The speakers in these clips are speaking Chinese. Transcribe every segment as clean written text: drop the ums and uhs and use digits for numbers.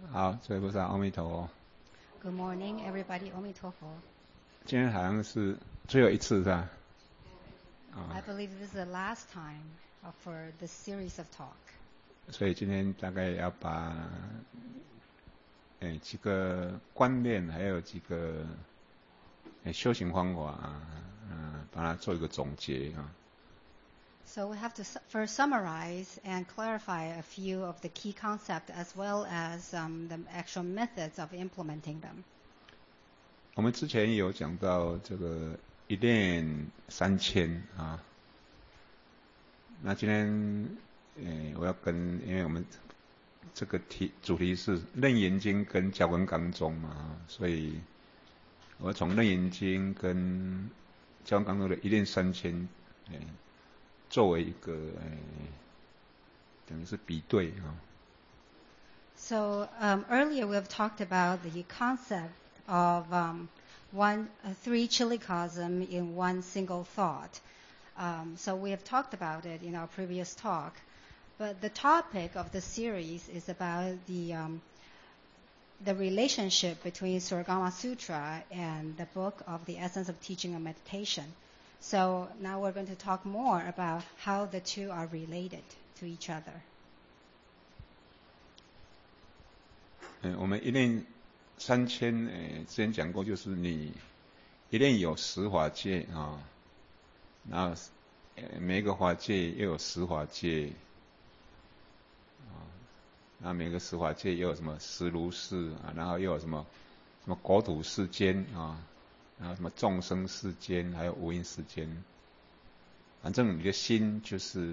好，诸位菩萨，阿弥陀佛。 Good morning, everybody. 阿弥陀佛。 今天好像是最后一次，是吧 ？I believe this is the last time for this series of talk. 所以今天大概要把几个观念，还有几个修行方法把它做一个总结啊。 So we have to first summarize and clarify a few of the key concepts as well as the actual methods of implementing them. 我们之前有讲到这个一念3000啊，那今天我要因为我们这个主题是楞严经跟教文纲宗嘛，所以我从楞严经跟教文纲宗的一念3000作为一个等于是比对啊。 So earlier we have talked about the concept of three chilichasm in one single thought. So we have talked about it in our previous talk. But the topic of the series is about the relationship between Suragama Sutra and the book of the Essence of Teaching and Meditation. So now we're going to talk more about how the two are related to each other. 我们一念3000之前讲过，就是你一念有10法界啊，然后每一个法界又有10法界啊，那每个10法界又有什么10如是啊，然后又有什么国土世间啊，然后什么众生世间，还有无因世间。反正你的心就是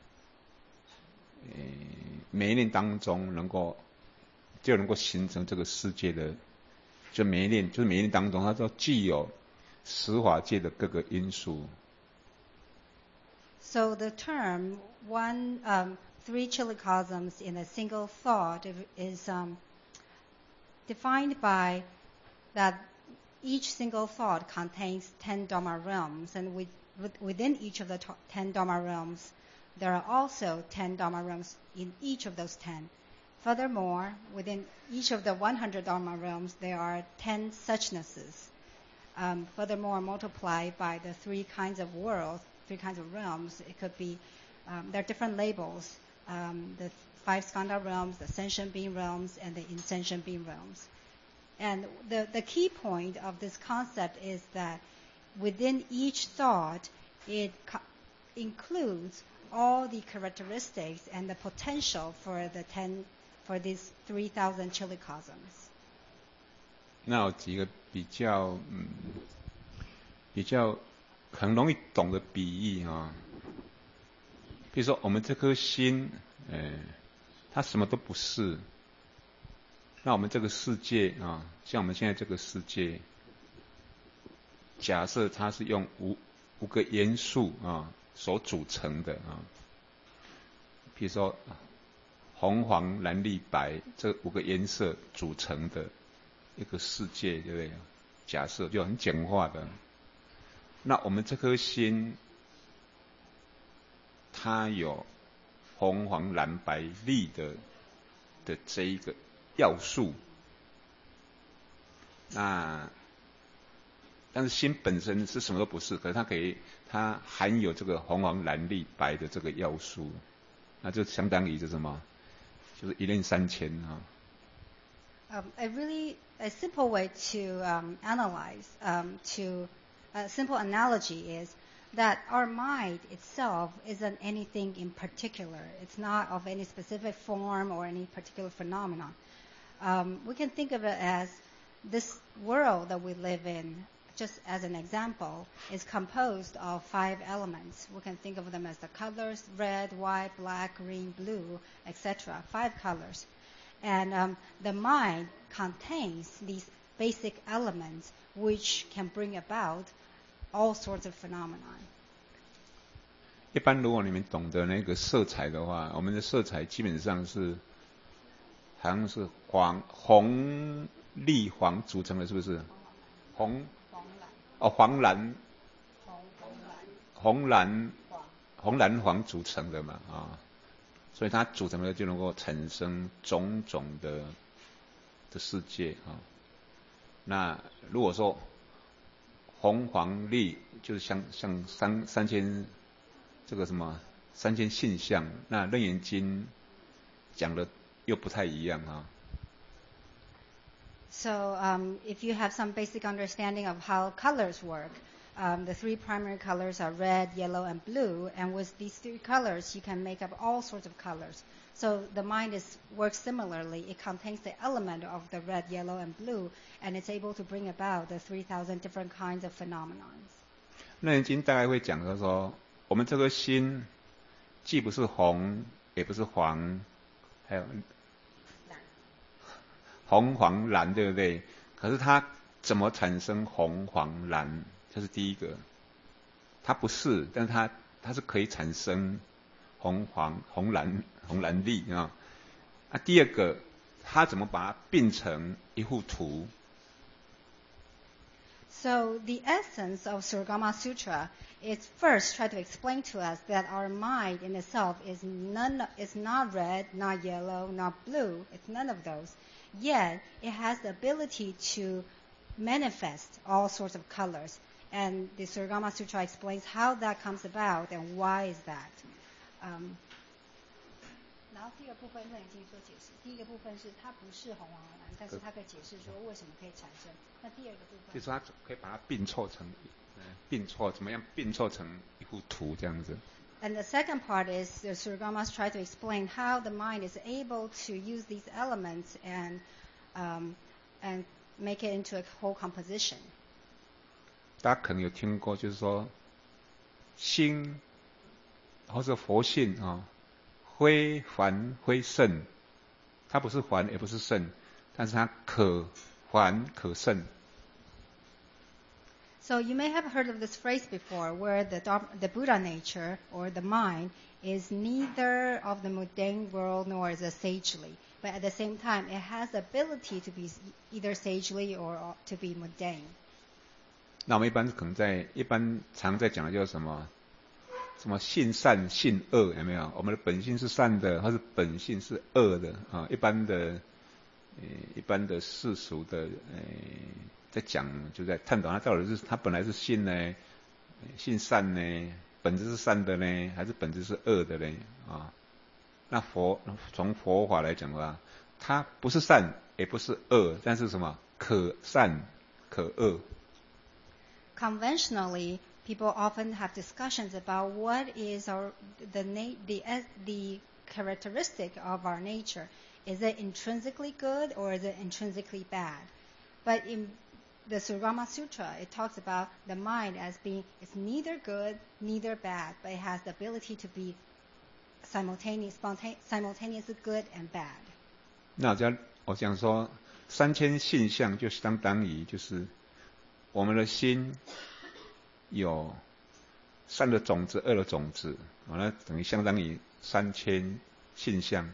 每一念当中能够形成这个世界的，就每一念当中，它都具有10法界的各个因素。 So the term three chilichasms in a single thought is defined by that each single thought contains 10 Dharma realms, and within each of the 10 Dharma realms, there are also 10 Dharma realms in each of those 10. Furthermore, within each of the 100 Dharma realms, there are 10 suchnesses. Furthermore, multiplied by the three kinds of worlds, 3 kinds of realms, it could be, there are different labels, the 5 skandha realms, the sentient being realms, and the insentient being realms. And the key point of this concept is that within each thought, it includes all the characteristics and the potential for these 3,000 chilichasms. 那有几个比较很容易懂的比喻啊，比如说我们这颗心，它什么都不是。那我们这个世界啊，像我们现在这个世界，假设它是用五个元素啊所组成的啊，比如说红黄蓝绿白这5个颜色组成的一个世界，对不对？假设就很简化的。那我们这颗心，它有红黄蓝白绿的这一个要素，但是心本身是什么都不是，可是它含有这个红黄蓝绿白的这个要素，那就相当于是什么？就是一念3000啊。 A simple way to analyze, a simple analogy is that our mind itself isn't anything in particular. It's not of any specific form or any particular phenomenon. We can think of it as this world that we live in, just as an example, is composed of 5 elements. We can think of them as the colors: red, white, black, green, blue, etc. 5 colors. And the mind contains these basic elements which can bring about all sorts of phenomena. 一般如果你们懂得那个色彩的话，我们的色彩基本上是好像是红绿黄组成的，是不是？红蓝黄组成的嘛啊，所以它组成的就能够产生种种的的世界啊。那如果说红黄绿就是像三千这个什么三千性相，那楞严经讲的又不太一样啊。 So if you have some basic understanding of how colors work, the three primary colors are red, yellow, and blue. And with these three colors, you can make up all sorts of colors. So the mind works similarly. It contains the element of the red, yellow, and blue, and it's able to bring about the 3,000 different kinds of phenomena. 楞严经大概会讲说，我们这颗心既不是红，也不是黄，还有红黄蓝，对不对？可是它怎么产生红黄蓝？这是第一个。它不是，但是它是可以产生红黄红蓝绿啊。第二个，它怎么把它并成一幅图？ So the essence of Surgama Sutra is first try to explain to us that our mind in itself is not red, not yellow, not blue. It's none of those. Yet it has the ability to manifest all sorts of colors. And the Surgama Sutra explains how that comes about and why is that. 然后第二部分楞严经说解释，第一个部分是它不是红黄蓝，但是它可以解释说为什么可以产生。那第二个部分就是它可以把它并凑成怎么样并凑成一幅图这样子。 And the second part is the Surgamas try to explain how the mind is able to use these elements and make it into a whole composition. 大家可能有听过，就是说心或者佛性啊。非凡非圣，它不是凡也不是圣，但是它可凡可圣。 So you may have heard of this phrase before, where the Buddha nature or the mind is neither of the mundane world nor is it sagely, but at the same time it has the ability to be either sagely or to be mundane. 那我们一般可能常在讲的叫什么？什么性善性恶有没有？我们的本性是善的，或是本性是恶的啊？一般的世俗的在讲就在探讨它到底是它本来是性呢，性善呢，本质是善的呢，还是本质是恶的呢？啊？那从佛法来讲的话，它不是善也不是恶，但是什么可善可恶。 Conventionally, people often have discussions about what is the characteristic of our nature. Is it intrinsically good or is it intrinsically bad? But in the Surgama Sutra, it talks about the mind as being it's neither good, neither bad, but it has the ability to be simultaneously good and bad. 那我想说，3000性相就相当于就是我们的心有善的种子、恶的种子，那等于相当于3000性相。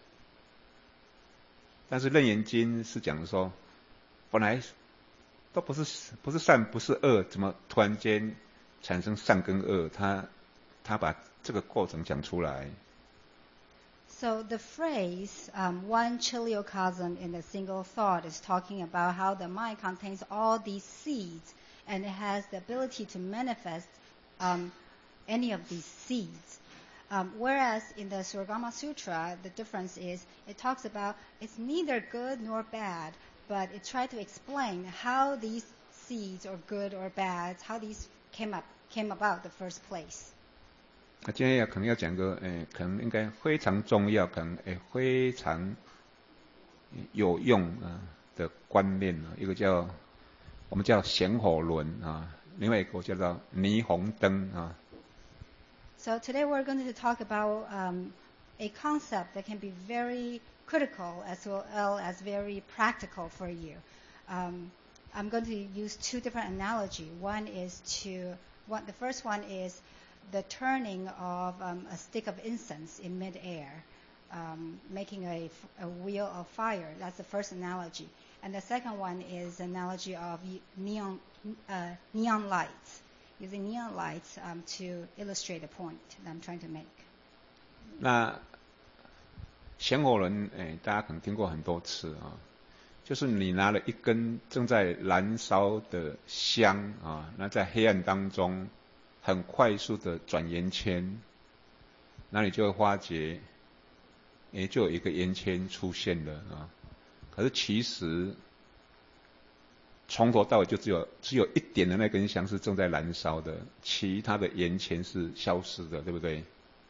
但是楞严经是讲说，本来都不是善不是恶，怎么突然间产生善跟恶？他把这个过程讲出来。 So the phrase one chiliocosm in a single thought is talking about how the mind contains all these seeds and it has the ability to manifest any of these seeds. Whereas in the Surgama Sutra, the difference is it talks about it's neither good nor bad, but it tries to explain how these seeds are good or bad, how these came about the first place. 今天可能要讲个可能应该非常重要，可能非常有用的观念啊，一个我们叫显火轮啊，另外一个叫做霓虹灯啊。 So today we're going to talk about a concept that can be very critical as well as very practical for you. I'm going to use two different analogies. The first one is the turning of a stick of incense in midair, making a wheel of fire. That's the first analogy. And the second one is an analogy of neon lights, using neon lights to illustrate the point that I'm trying to make. 那显火轮，大家可能听过很多次啊。 就是你拿了一根正在燃烧的香啊，那在黑暗当中很快速的转圆圈，那你就会发觉，就有一个圆圈出现了啊。可是其实从头到尾就只有一点的那根香是正在燃烧的，其他的圆圈是消失的，对不对？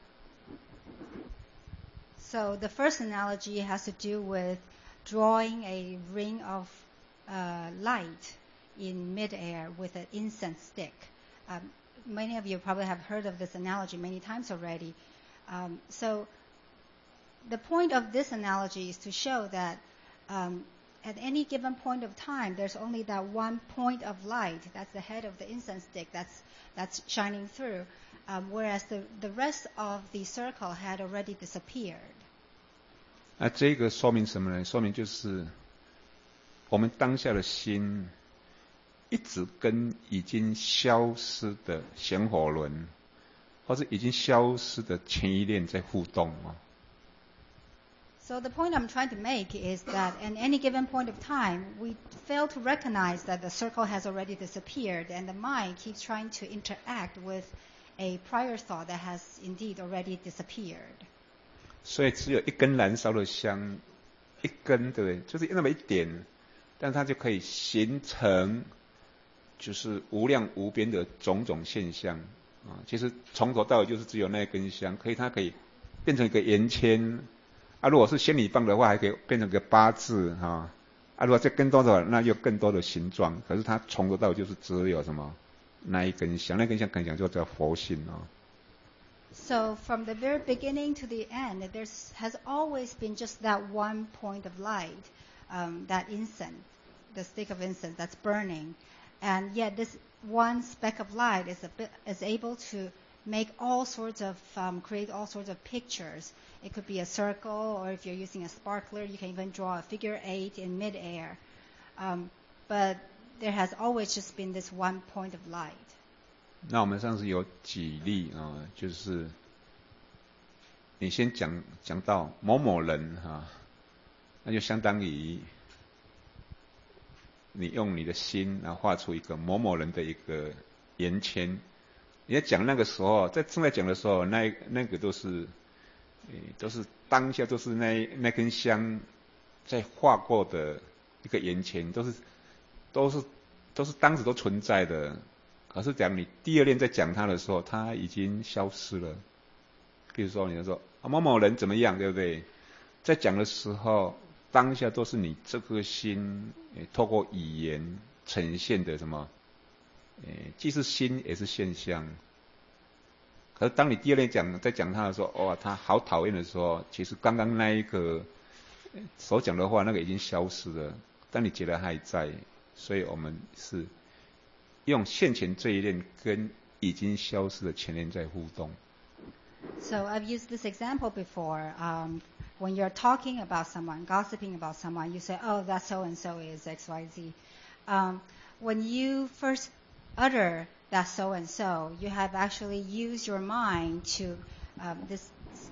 So the first analogy has to do with drawing a ring of light in midair with an incense stick. Many of you probably have heard of this analogy many times already. So the point of this analogy is to show that at any given point of time, there's only that one point of light. That's the head of the incense stick that's shining through, whereas the rest of the circle had already disappeared. 那这个说明什么呢？说明就是我们当下的心一直跟已经消失的显火轮，或是已经消失的前一念在互动啊。 So the point I'm trying to make is that at any given point of time, we fail to recognize that the circle has already disappeared, and the mind keeps trying to interact with a prior thought that has indeed already disappeared. 所以只有一根燃烧的香，一根，对不对？就是那么一点，但它就可以形成，就是无量无边的种种现象啊。其实从头到尾就是只有那一根香，它可以变成一个圆圈。啊，如果是仙女棒的话，还可以变成个八字哈。啊，如果再更多的，那又更多的形状。可是它从头到尾就是只有什么那一根香，那根香可能讲就叫佛性啊。 So from the very beginning to the end, there has always been just that one point of light, that incense, the stick of incense that's burning, and yet this one speck of light is able to make all sorts of create all sorts of pictures. It could be a circle, or if you're using a sparkler, you can even draw a figure 8 in midair. But there has always just been this one point of light. 那我们上次有举例啊，就是你先讲到某某人哈，那就相当于你用你的心然后画出一个某某人的一个圆圈。你在讲那个时候，正在讲的时候，那个都是当下都是那根香在画过的一个圆圈，都是当时都存在的。可是讲你第二念在讲它的时候，它已经消失了。比如说你就说某某人怎么样，对不对？在讲的时候，当下都是你这颗心透过语言呈现的什么？既是心也是现象。可是当你第二念在讲他的时候，哇，他好讨厌的时候，其实刚刚那一个所讲的话，那个已经消失了，但你觉得还在，所以我们是用现前这一念跟已经消失的前念在互动。 So I've used this example before. When you're talking about someone, gossiping about someone, you say, "Oh, that so and so is X, Y, Z." When you first utter that so and so, you have actually used your mind to this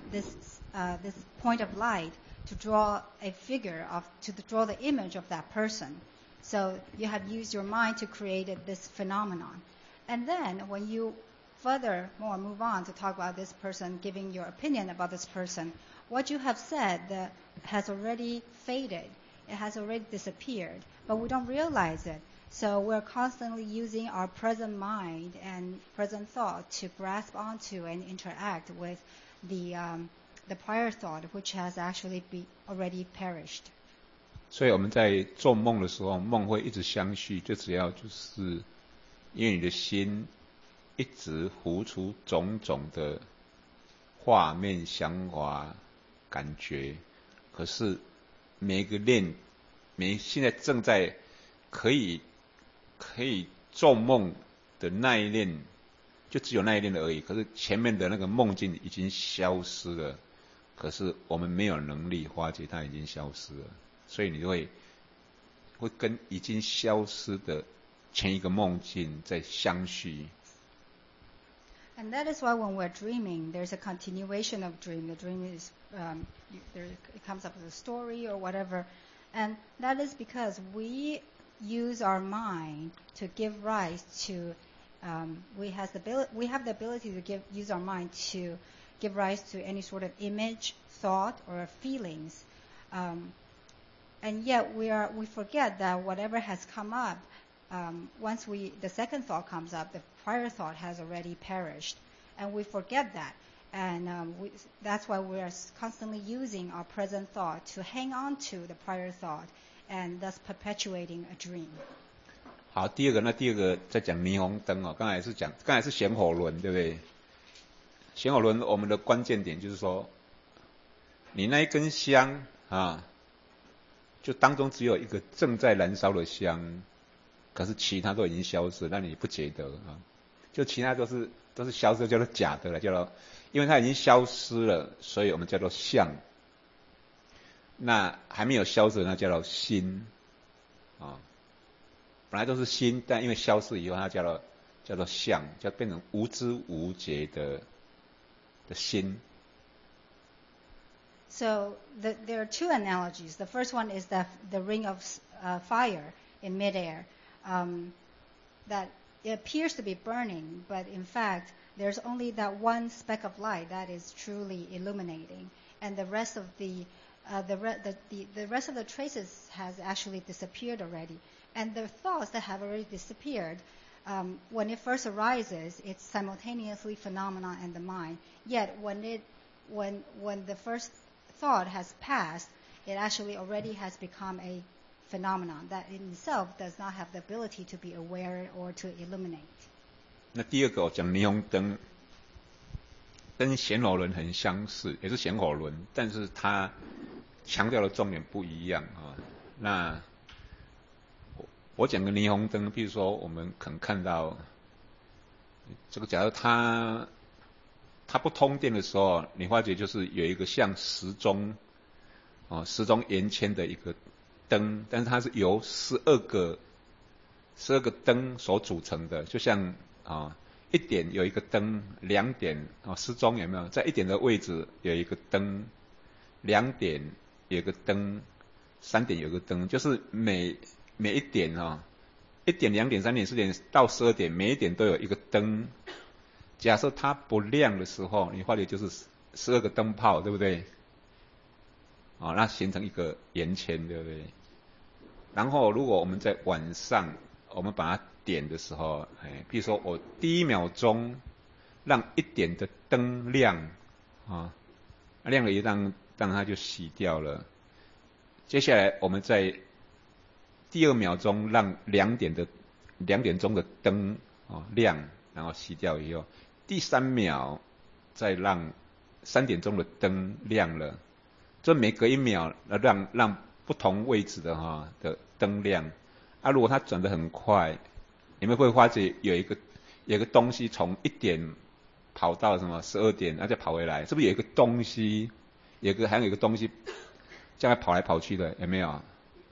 point of light to draw a figure to draw the image of that person. So you have used your mind to create this phenomenon. And then when you furthermore move on to talk about this person, giving your opinion about this person, what you have said has already faded. It has already disappeared, but we don't realize it. So we're constantly using our present mind and present thought to grasp onto and interact with the prior thought, which has actually already perished. 所以我们在做梦的时候，梦会一直相续，就只要就是因为你的心一直浮出种种的画面、想法、感觉，可是每一个念，现在正在可以做梦的那一念，就只有那一念而已。可是前面的那个梦境已经消失了，可是我们没有能力发觉它已经消失了，所以你会跟已经消失的前一个梦境在相续。 And that is why when we're dreaming, there's a continuation of dream. The dream is, it comes up with a story or whatever, And that is because we use our mind to give rise to, we have the ability to use our mind to give rise to any sort of image, thought, or feelings. And yet we forget that whatever has come up, once the second thought comes up, the prior thought has already perished. And we forget that. And that's why we are constantly using our present thought to hang on to the prior thought, and thus perpetuating a dream. 好，第二个在讲霓虹灯哦，刚才是旋火轮，对不对？旋火轮我们的关键点就是说，你那一根香啊，就当中只有一个正在燃烧的香，可是其他都已经消失，那你不觉得啊？就其他都是消失，叫做假的了，叫做，因为它已经消失了，所以我们叫做相。那还没有消失的那叫做心啊，本来都是心，但因为消失以后，它叫做相，就变成无知无觉的心。 So there are two analogies. The first one is the ring of fire in midair, that it appears to be burning, but in fact there's only that one speck of light that is truly illuminating, and the rest of the rest of the traces has actually disappeared already. And the thoughts that have already disappeared, when it first arises, it's simultaneously phenomena in the mind. Yet when the first thought has passed, it actually already has become a phenomenon that in itself does not have the ability to be aware or to illuminate. 那第二个我讲霓虹灯，跟旋火轮很相似，也是旋火轮，但是它强调的重点不一样啊。那我讲个霓虹灯，比如说我们可能看到这个，假如它不通电的时候，你发觉就是有一个像时钟圆圈的一个灯，但是它是由12个灯所组成的，就像一点有一个灯，2点时钟有没有？在一点的位置有一个灯，2点有一个灯，3点有一个灯，就是每一点1点、2点、3点、4点到12点，每一点都有一个灯。假设它不亮的时候，你发觉就是12个灯泡，对不对？那形成一个圆圈，对不对？然后如果我们在晚上，我们把它点的时候，譬如说我第1秒钟让1点的灯亮，亮了一让它就熄掉了。接下来我们在第2秒钟让2点钟的灯亮，然后熄掉以后，第3秒再让3点钟的灯亮了，就每隔1秒让不同位置的灯亮。如果它转得很快，你们会发觉有一个东西从1点跑到什么12点，再跑回来，是不是有一个东西，还有一个东西这样跑来跑去的，有没有？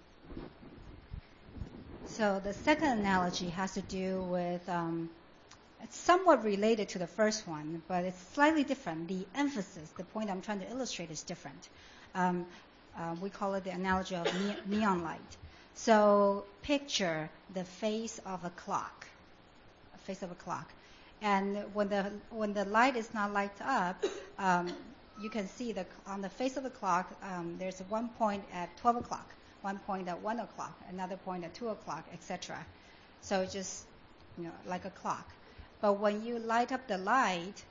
So the second analogy has to do with, it's somewhat related to the first one, but it's slightly different. The emphasis, the point I'm trying to illustrate is different. We call it the analogy of neon light. So picture the face of a clock, and when the light is not light up, you can see on the face of the clock, there's one point at 12 o'clock, one point at 1 o'clock, another point at 2 o'clock, etc. So just, like a clock. But when you light up the light,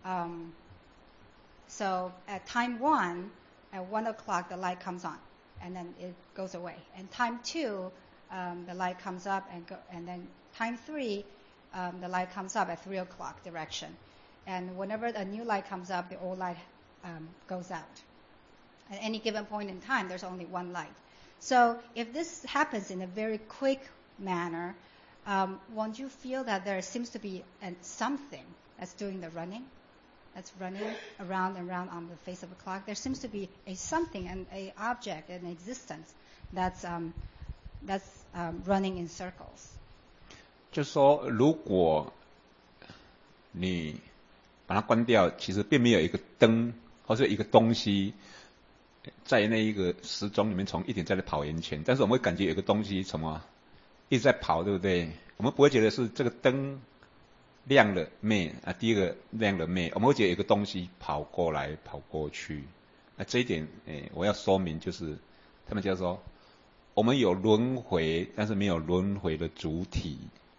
so at time 1, at 1 o'clock, the light comes on, and then it goes away. And time 2, the light comes up, and then time 3, the light comes up at 3 o'clock direction. And whenever a new light comes up, the old light goes out. At any given point in time, there's only one light. So if this happens in a very quick manner, won't you feel that there seems to be something that's doing the running? That's running around and around on the face of a clock. There seems to be something, an object, an existence that's running in circles. 就是说，如果你把它关掉，其实并没有一个灯或者一个东西在那一个时钟里面从一点在那跑圆圈，但是我们会感觉有个东西什么一直在跑，对不对？我们不会觉得是这个灯亮了灭啊，第一个亮了灭，我们会觉得有个东西跑过来跑过去。这一点我要说明，就是他们叫做我们有轮回，但是没有轮回的主体。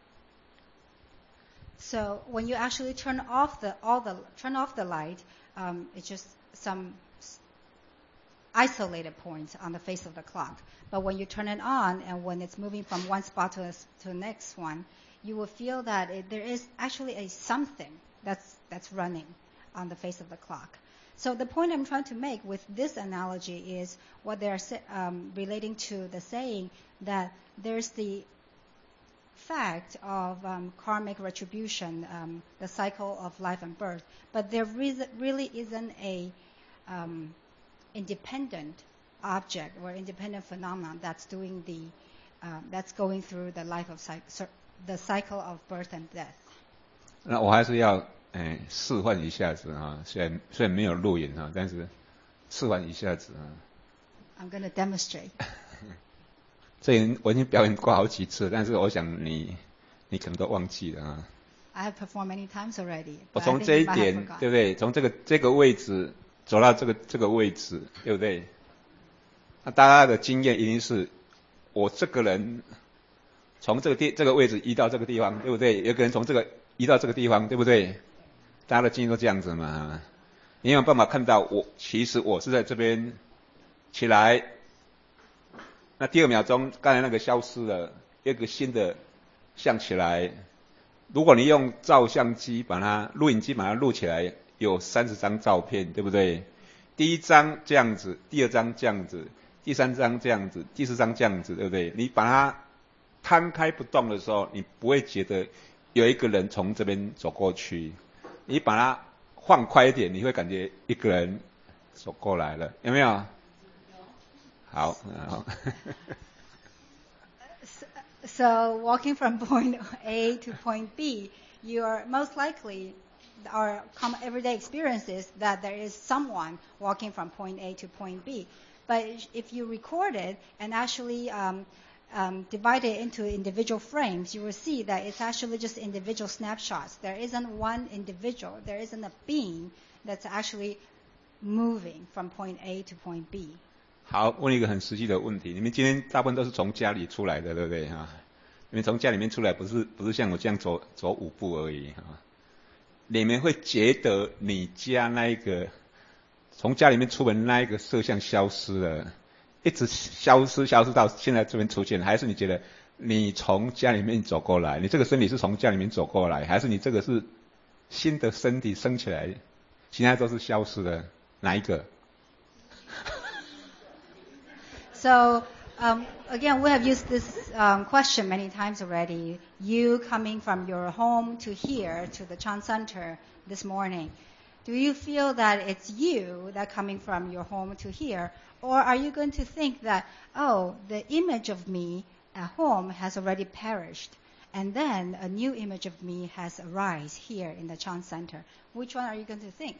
So when you actually turn off the light, it's just some isolated points on the face of the clock. But when you turn it on, and when it's moving from one spot to the next one, you will feel that there is actually a something that's running on the face of the clock. So the point I'm trying to make with this analogy is what they are relating to the saying that there's the fact of karmic retribution, the cycle of life and birth, but there really isn't a independent object or independent phenomenon that's doing that's going through the life of the cycle of birth and death. 那我还是要示范一下子啊，虽然没有录影啊，但是示范一下子啊。 I'm going to demonstrate. 我已经表演过好几次，但是我想你可能都忘记了啊。 I have performed many times already. 我从这一点，对不对？从这个位置走到这个位置，对不对？那大家的经验一定是，我这个人从这个位置移到这个地方，对不对？有个人从这个移到这个地方，对不对？大家的经验都这样子嘛。你有没有办法看到其实我是在这边起来？那第二秒钟，刚才那个消失了，有个新的像起来。如果你用照相机录影机把它录起来，有30张照片，对不对？第一张这样子，第二张这样子，第三张这样子，第四张这样子，对不对？你把它摊开不动的时候，你不会觉得有一个人从这边走过去。你把它放快一点，你会感觉一个人走过来了，有没有？好。 So walking from point A to point B, you are most likely, our common everyday experience is that there is someone walking from point A to point B. But if you record it and actually divide it into individual frames, you will see that it's actually just individual snapshots. There isn't one individual. There isn't a being that's actually moving from point A to point B. 好，问一个很实际的问题，你们今天大部分都是从家里出来的，对不对啊？你们从家里面出来，不是像我这样走5步而已啊。你们会觉得你家那一个从家里面出门那一个摄像消失了，一直消失到现在这边出现，还是你觉得你从家里面走过来，你这个身体是从家里面走过来，还是你这个是新的身体升起来，其他都是消失的，哪一个？ So again, we have used this question many times already. You coming from your home to here to the Chan Center this morning, do you feel that it's you that coming from your home to here, or are you going to think that, oh, the image of me at home has already perished, and then a new image of me has arisen here in the Chan Center? Which one are you going to think?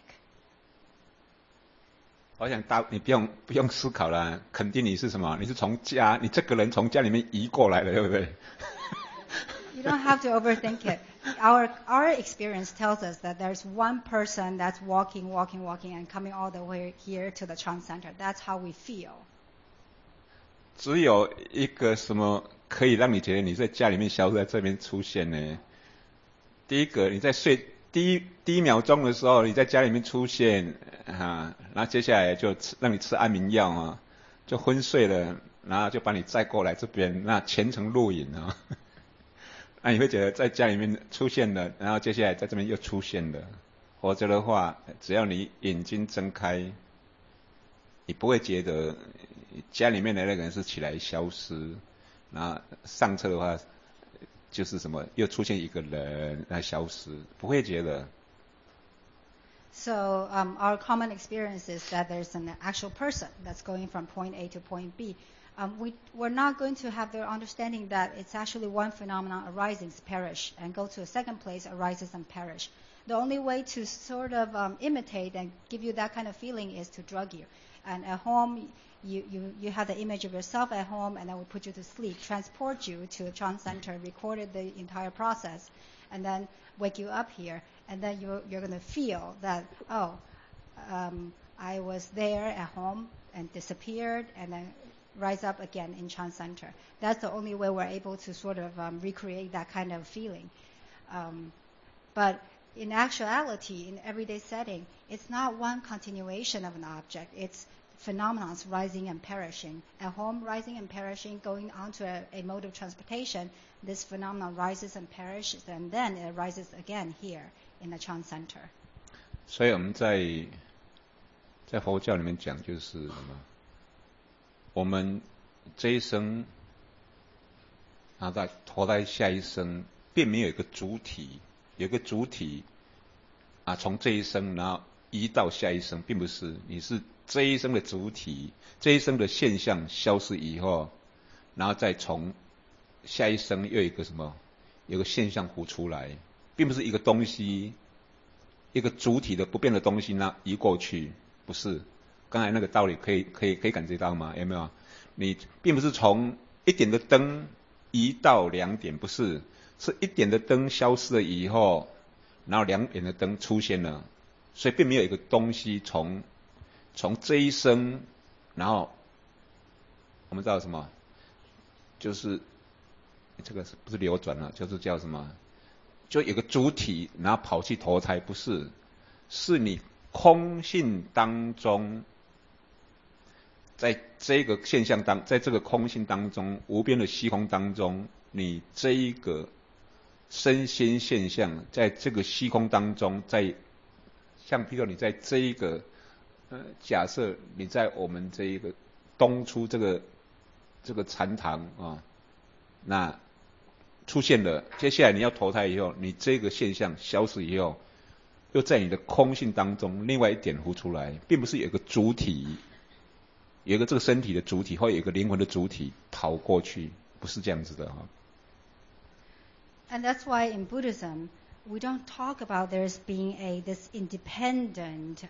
我想你不用思考了，肯定你是什么？你是你这个人从家里面移过来的，对不对？ You don't have to overthink it. Our experience tells us that there's one person that's walking and coming all the way here to the Chan Center. That's how we feel. 只有一个什么可以让你觉得你在家里面消失在这边出现呢？第一个，你在睡第一秒钟的时候，你在家里面出现啊，然后接下来就让你吃安眠药啊，就昏睡了，然后就把你载过来这边，那全程录影啊。那你会觉得在家里面出现了，然后接下来在这边又出现了。否则的话，只要你眼睛睁开，你不会觉得家里面的那个人是起来消失，然后上车的话就是什么又出现一个人来消失，不会觉得。 So our common experience is that there's an actual person that's going from point A to point B. We're not going to have the understanding that it's actually one phenomenon arising, perish, and go to a second place, arises and perish. The only way to sort of imitate and give you that kind of feeling is to drug you. And at home, you have the image of yourself at home, and then we put you to sleep, transport you to the Chan Center, recorded the entire process, and then wake you up here, and then you're going to feel that, I was there at home and disappeared, and then rise up again in Chan Center. That's the only way we're able to sort of recreate that kind of feeling. But in actuality, in everyday setting, it's not one continuation of an object. It's phenomena rising and perishing. At home, rising and perishing, going on to a mode of transportation, this phenomenon rises and perishes, and then it rises again here in the Chan Center. 所以我们在佛教里面讲，就是什么？我们这一生，然后再投胎下一生，并没有一个主体，有一个主体啊，从这一生然后移到下一生，并不是，你是这一生的主体，这一生的现象消失以后，然后再从下一生又有一个什么，有个现象浮出来，并不是一个东西，一个主体的不变的东西那移过去，不是。刚才那个道理可以感觉到吗？有没有？你并不是从一点的灯移到2点，不是，是一点的灯消失了以后，然后2点的灯出现了，所以并没有一个东西从这一生，然后我们知道什么？就是这个不是流转了，就是叫什么？就有个主体，然后跑去投胎，不是，是你空性当中。在这个现象在这个空性当中，无边的虚空当中，你这一个身心现象，在这个虚空当中，像譬如你在这一个假设你在我们这一个东出这个禅堂啊，那出现了，接下来你要投胎以后，你这个现象消失以后，又在你的空性当中另外一点浮出来，并不是有一个主体。有一个这个身体的主体，或有一个灵魂的主体逃过去，不是这样子的哈。 And that's why in Buddhism, we don't talk about there's being this independent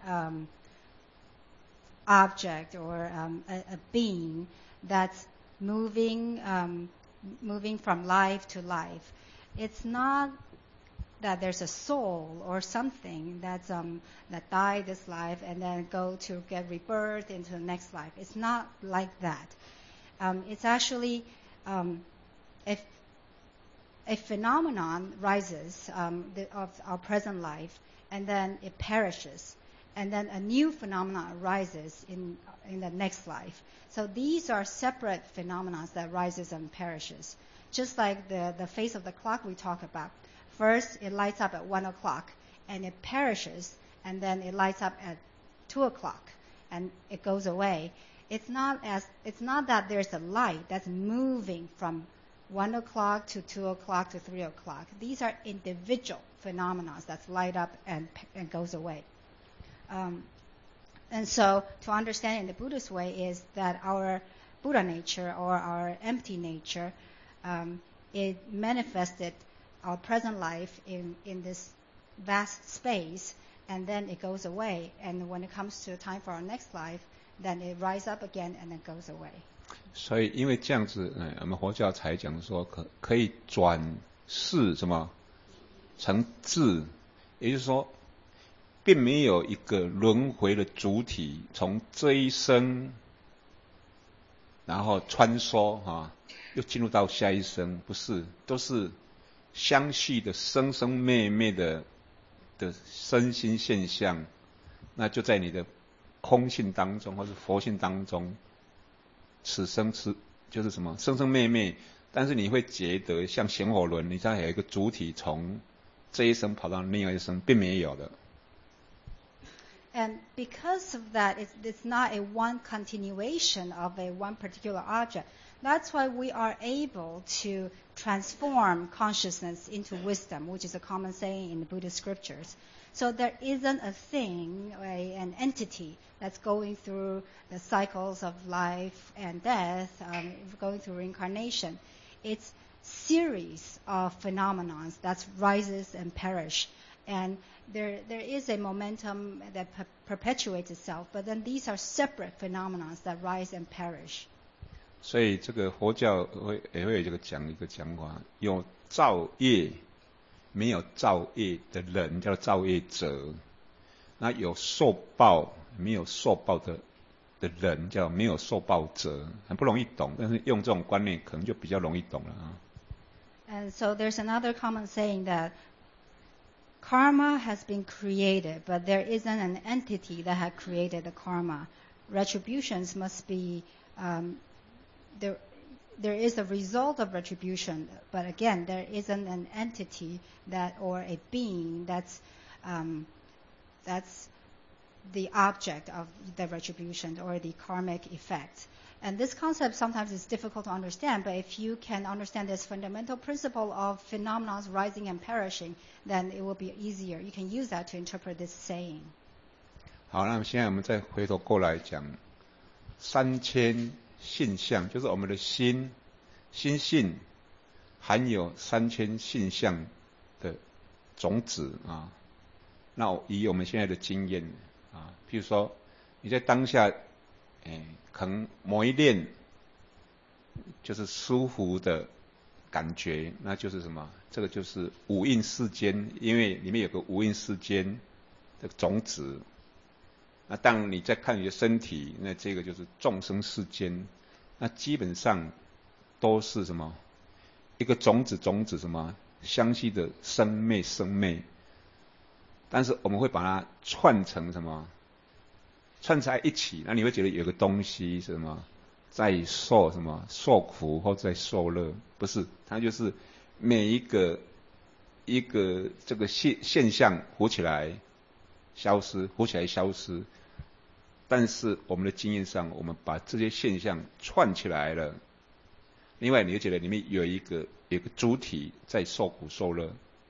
object or a being that's moving from life to life. It's not that there's a soul or something that died this life and then go to get rebirth into the next life. It's not like that. It's actually if a phenomenon rises of our present life, and then it perishes, and then a new phenomenon arises in the next life. So these are separate phenomena that rises and perishes. Just like the face of the clock we talk about. First, it lights up at 1 o'clock, and it perishes, and then it lights up at 2 o'clock, and it goes away. It's not that there's a light that's moving from 1 o'clock to 2 o'clock to 3 o'clock. These are individual phenomena that light up and goes away. And so, to understand in the Buddhist way is that our Buddha nature or our empty nature, it manifested our present life in this vast space, and then it goes away. And when it comes to time for our next life, then it rises up again and then goes away. 所以因为这样子，我们佛教才讲说可以转世什么成智，也就是说，并没有一个轮回的主体从这一生，然后穿梭又进入到下一生，不是，都是相续的生生灭灭的身心现象，那就在你的空性当中或是佛性当中，此生就是什么生生灭灭，但是你会觉得像旋火轮，你才有一个主体从这一生跑到另外一生，并没有的。 And because of that, it's not a one continuation of a one particular object. That's why we are able to transform consciousness into wisdom, which is a common saying in the Buddhist scriptures. So there isn't a thing, an entity that's going through the cycles of life and death, going through reincarnation. It's series of phenomena that rises and perish. And there is a momentum that perpetuates itself, but then these are separate phenomena that rise and perish. 所以这个佛教也会有一个讲法，有造业没有造业的人叫造业者，那有受报没有受报的人叫没有受报者，很不容易懂，但是用这种观念可能就比较容易懂了啊。 And so there's another common saying that karma has been created, but there isn't an entity that had created the karma. Retributions must be there is a result of retribution, but again, there isn't an entity that or a being that's the object of the retribution or the karmic effect. And this concept sometimes is difficult to understand, but if you can understand this fundamental principle of phenomena rising and perishing, then it will be easier. You can use that to interpret this saying. 好，那现在我们再回头过来讲3000性相，就是我们的心性含有3000性相的种子啊。那以我们现在的经验啊，譬如说你在当下，可能某一念就是舒服的感觉，那就是什么？这个就是五蕴世间，因为里面有个五蕴世间的种子。那当你在看你的身体，那这个就是众生世间。那基本上都是什么？一个种子什么相续的生灭。但是我们会把它串成什么？串在一起，那你会觉得有个东西是什么在受什么受苦或在受乐？不是，它就是每一个这个现象浮起来消失，但是我们的经验上，我们把这些现象串起来了。另外，你就觉得里面有一个主体在受苦受乐。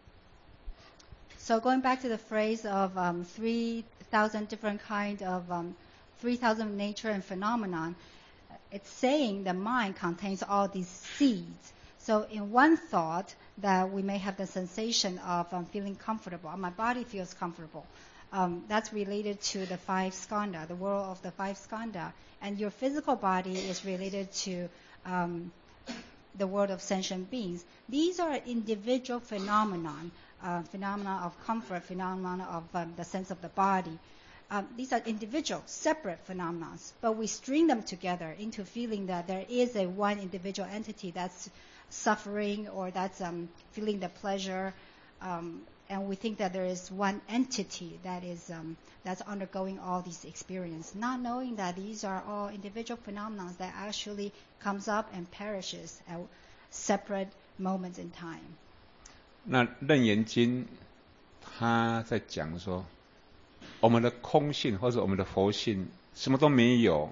So going back to the phrase of 3,000 different kind of 3,000 nature and phenomenon, it's saying the mind contains all these seeds. So in one thought that we may have the sensation of feeling comfortable, my body feels comfortable. That's related to the five skandha, the world of the five skandha, and your physical body is related to the world of sentient beings. These are individual phenomena of comfort, phenomena of the sense of the body. These are individual, separate phenomena, but we string them together into feeling that there is a one individual entity that's suffering or that's feeling the pleasure, and we think that there is one entity that is that's undergoing all these experiences, not knowing that these are all individual phenomena that actually comes up and perishes at separate moments in time. 那楞严经他在讲说，我们的空性或者我们的佛性什么都没有，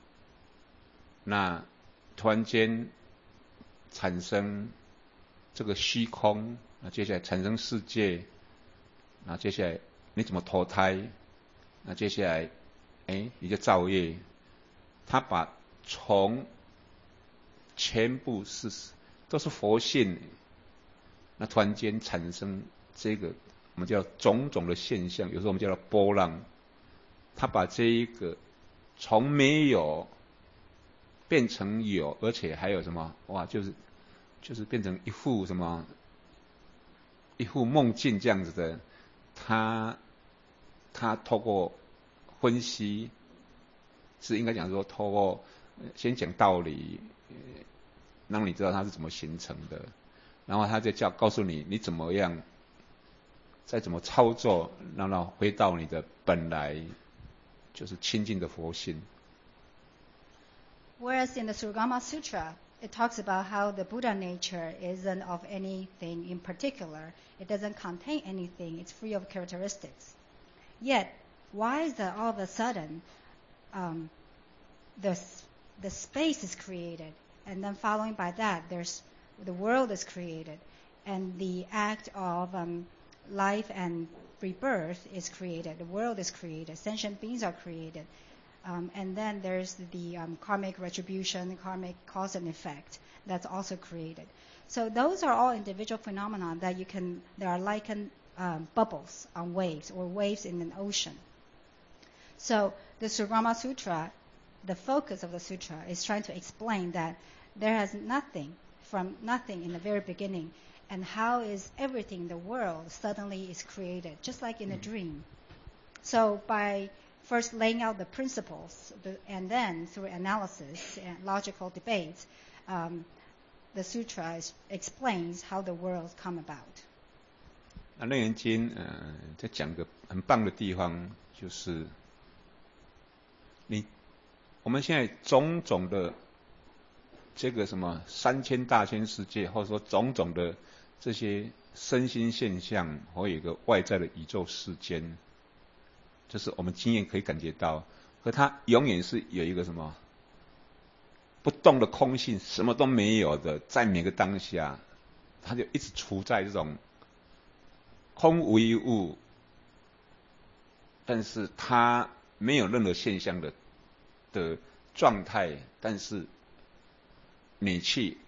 那突然间产生这个虚空，那接下来产生世界，那接下来你怎么投胎？那接下来，你就造业。他把从全部都是佛性。那突然间产生这个我们叫种种的现象，有时候我们叫做波浪。他把这一个从没有变成有，而且还有什么？哇，就是变成一幅什么？一幅梦境这样子的。他透过分析，是应该讲说透过先讲道理，让你知道它是怎么形成的。然后他就告诉你，你怎么样，再怎么操作，让它回到你的本来，就是清净的佛性。 Whereas in the Surgama Sutra, it talks about how the Buddha nature isn't of anything in particular. It doesn't contain anything. It's free of characteristics. Yet, why is that all of a sudden the space is created, and then following by that, the world is created, and the act of life and rebirth is created. The world is created. Sentient beings are created. And then there's the karmic retribution, karmic cause and effect that's also created. So those are all individual phenomena that are likened bubbles on waves or waves in an ocean. So the Subrahma Sutra, the focus of the sutra is trying to explain that there has nothing from nothing in the very beginning, and how is everything in the world suddenly is created, just like in a dream. So by first laying out the principles, and then through analysis and logical debates, the sutra explains how the world come about. 那楞严经在讲个很棒的地方，就是我们现在种种的这个什么3000大千世界，或者说种种的这些身心现象，或有一个外在的宇宙世间，就是我们经验可以感觉到，可它永远是有一个什么不动的空性，什么都没有的，在每个当下，它就一直处在这种空无一物，但是它没有任何现象的状态，但是你去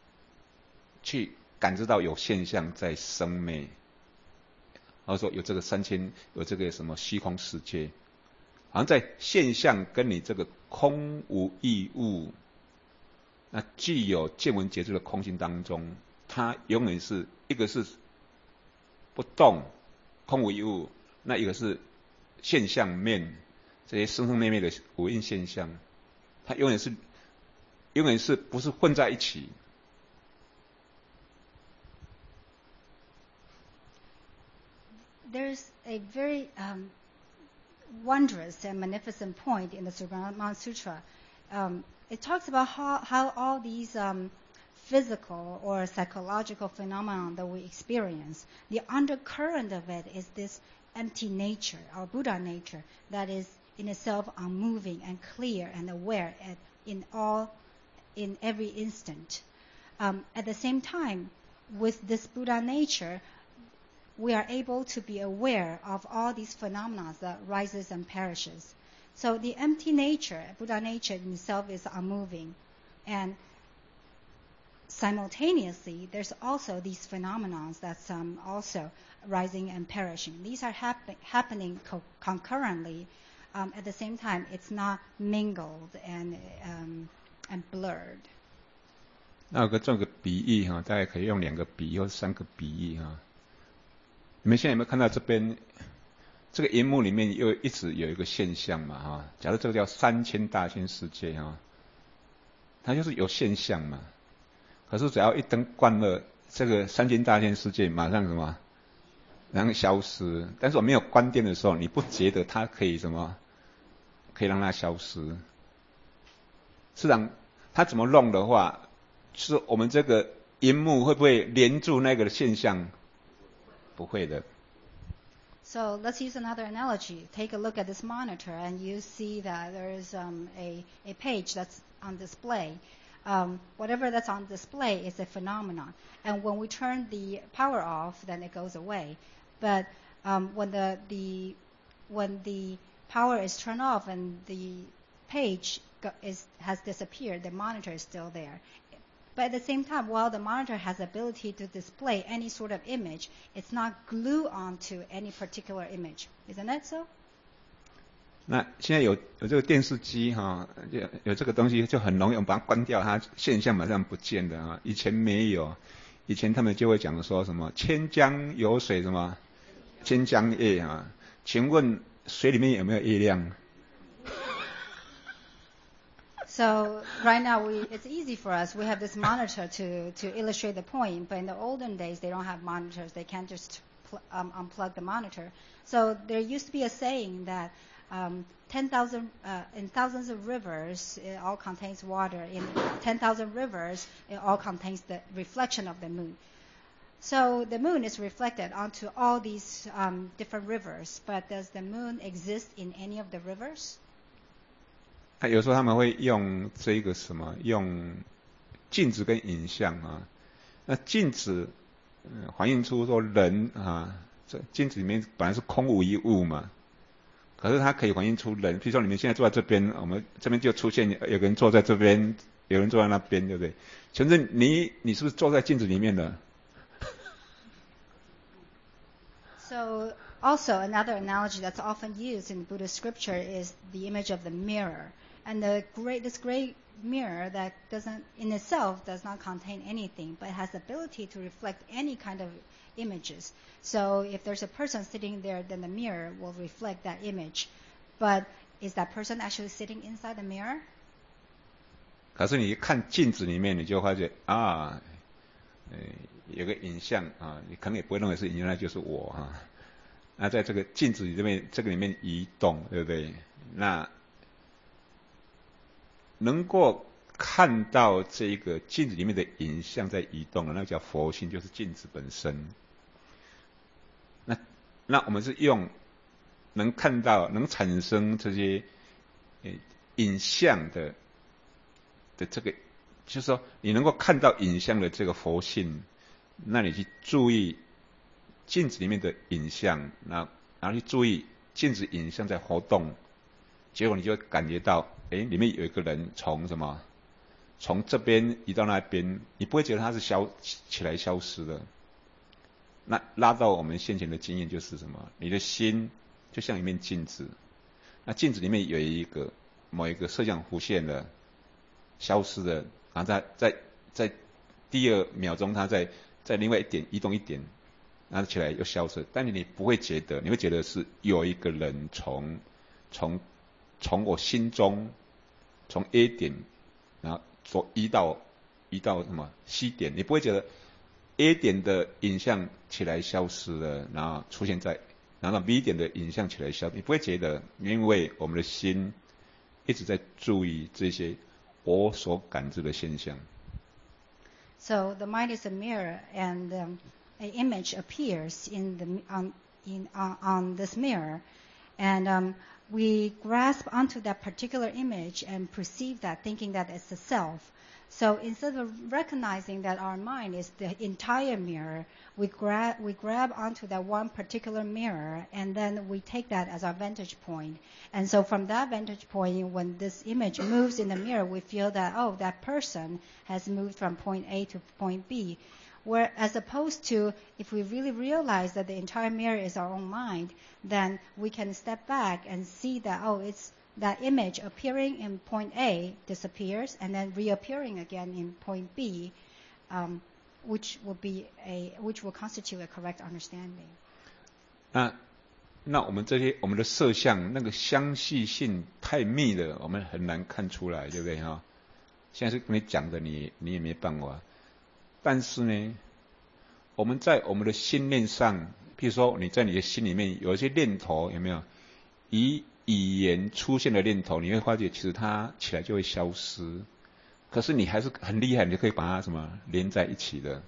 感知到有现象在生灭，或者说有这个3000，有这个什么虚空世界，好像在现象跟你这个空无一物，那具有见闻觉知的空性当中，它永远是一个是不动，空无一物，那一个是现象面，这些生生灭灭的无因现象，它永远是不是混在一起。 There's a very wondrous and magnificent point in the Subrahma Sutra. It talks about how all these physical or psychological phenomena that we experience, the undercurrent of it is this empty nature, our Buddha nature, that is in itself unmoving and clear and aware in every instant. At the same time, with this Buddha nature, we are able to be aware of all these phenomena that rises and perishes. So the empty nature, Buddha nature in itself is unmoving, and simultaneously there's also these phenomena that's also rising and perishing. These are happening concurrently. At the same time, it's not mingled and blurred. 那做个比喻哈，大概可以用2个比喻或3个比喻哈。你们现在有没有看到这边这个荧幕里面又一直有一个现象嘛哈？假如这个叫3000大千世界哈，它就是有现象嘛。可是只要一灯关了，这个3000大千世界马上什么，然后消失。但是我没有关电的时候，你不觉得它可以什么，可以让它消失？市场它怎么弄的话，是我们这个荧幕会不会连住那个现象？不会的。 So let's use another analogy. Take a look at this monitor, and you see that there is a page that's on display. Whatever that's on display is a phenomenon, and when we turn the power off, then it goes away. But when the power is turned off and the page has disappeared, the monitor is still there. But at the same time, while the monitor has the ability to display any sort of image, it's not glued onto any particular image. Isn't that so? 那现在有这个电视机哈，有这个东西就很容易，我们把它关掉，它现象马上不见的啊。以前没有，以前他们就会讲说什么千江有水什么千江月啊，请问水里面有没有月亮？ So right now it's easy for us. We have this monitor to illustrate the point, but in the olden days they don't have monitors. They can't just unplug the monitor. So there used to be a saying that 10,000 in thousands of rivers it all contains water. In 10,000 rivers it all contains the reflection of the moon. So the moon is reflected onto all these different rivers. But does the moon exist in any of the rivers? 有时候他们会用这个什么，用镜子跟影像啊。那镜子反映出说人啊，这镜子里面本来是空无一物嘛，可是它可以反映出人。比如说你们现在坐在这边，我们这边就出现有个人坐在这边，有人坐在那边，对不对？请问你是不是坐在镜子里面的？ Also, another analogy that's often used in Buddhist scripture is the image of the mirror. And this great mirror that in itself does not contain anything, but has the ability to reflect any kind of images. So if there's a person sitting there, then the mirror will reflect that image. But is that person actually sitting inside the mirror? 可是你一看镜子里面，你就发觉啊，有个影像啊，你可能也不会认为是影像，那就是我啊。那在这个镜子这个里面移动，对不对？那能够看到这个镜子里面的影像在移动的，那叫佛性，就是镜子本身。那我们是用能看到、能产生这些影像的这个，就是说你能够看到影像的这个佛性，那你去注意镜子里面的影像，然后去注意镜子影像在活动，结果你就会感觉到，里面有一个人从这边移到那边，你不会觉得他是起来消失的。那拉到我们先前的经验就是什么？你的心就像一面镜子，那镜子里面有某一个色相浮现了，消失了，然后在第二秒钟，它在另外一点移动一点，然后起来又消失。但你不会觉得，你会觉得是有一个人从我心中，从 A 点，然后移到什么 C 点，你不会觉得 A 点的影像起来消失了，然后出现在，然后 B 点的影像起来消失，你不会觉得，因为我们的心一直在注意这些我所感知的现象。 So the mind is a mirror, and an image appears on this mirror, and we grasp onto that particular image and perceive that, thinking that it's the self. So instead of recognizing that our mind is the entire mirror, we grab onto that one particular mirror, and then we take that as our vantage point. And so from that vantage point, when this image moves in the mirror, we feel that, oh, that person has moved from point A to point B. Where, as opposed to, if we really realize that the entire mirror is our own mind, then we can step back and see that, oh, it's that image appearing in point A disappears and then reappearing again in point B, which will constitute a correct understanding. 那我们的色相那个相续性太密了，我们很难看出来，对不对哈？现在是跟你讲的，你也没办法。但是呢，我们在我们的心念上，譬如说你在你的心里面有一些念头，有没有？以语言出现的念头，你会发觉其实它起来就会消失，可是你还是很厉害，你就可以把它什么连在一起的。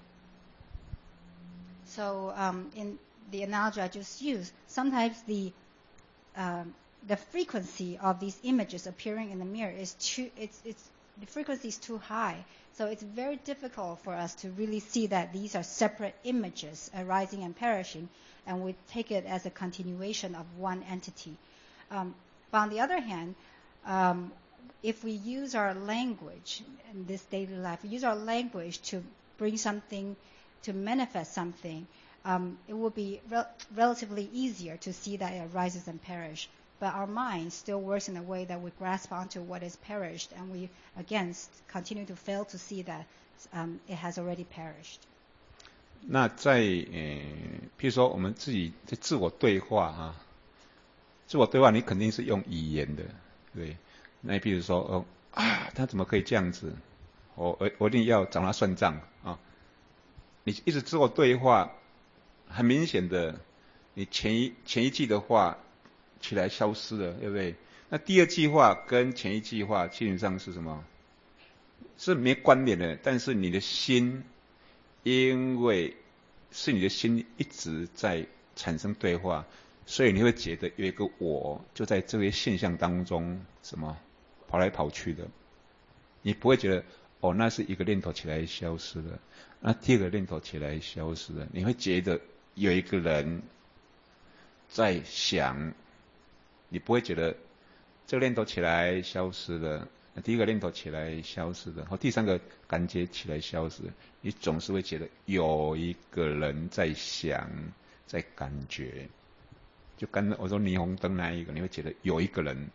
So in the analogy I just used, sometimes the frequency of these images appearing in the mirror is the frequency is too high. So it's very difficult for us to really see that these are separate images arising and perishing, and we take it as a continuation of one entity. But on the other hand, if we use our language in this daily life, we use our language to bring something, to manifest something, it will be relatively easier to see that it arises and perishes. But our mind still works in a way that we grasp onto what is perished, and we again continue to fail to see that it has already perished. 那譬如说我们自己在自我对话啊，自我对话你肯定是用语言的，对。那譬如说他怎么可以这样子？我一定要找他算账啊！你一直自我对话，很明显的，你前一句的话起来消失了，对不对？那第二句话跟前一句话基本上是什么？是没关联的，但是你的心，因为是你的心一直在产生对话，所以你会觉得有一个我就在这些现象当中什么跑来跑去的，你不会觉得那是一个念头起来消失了，那第二个念头起来消失了，你会觉得有一个人在想，你不会觉得这个念头起来消失了，第一个念头起来消失了，第三个感觉起来消失了，你总是会觉得有一个人在想，在感觉。 就跟我说霓虹灯那一个，你会觉得有一个人。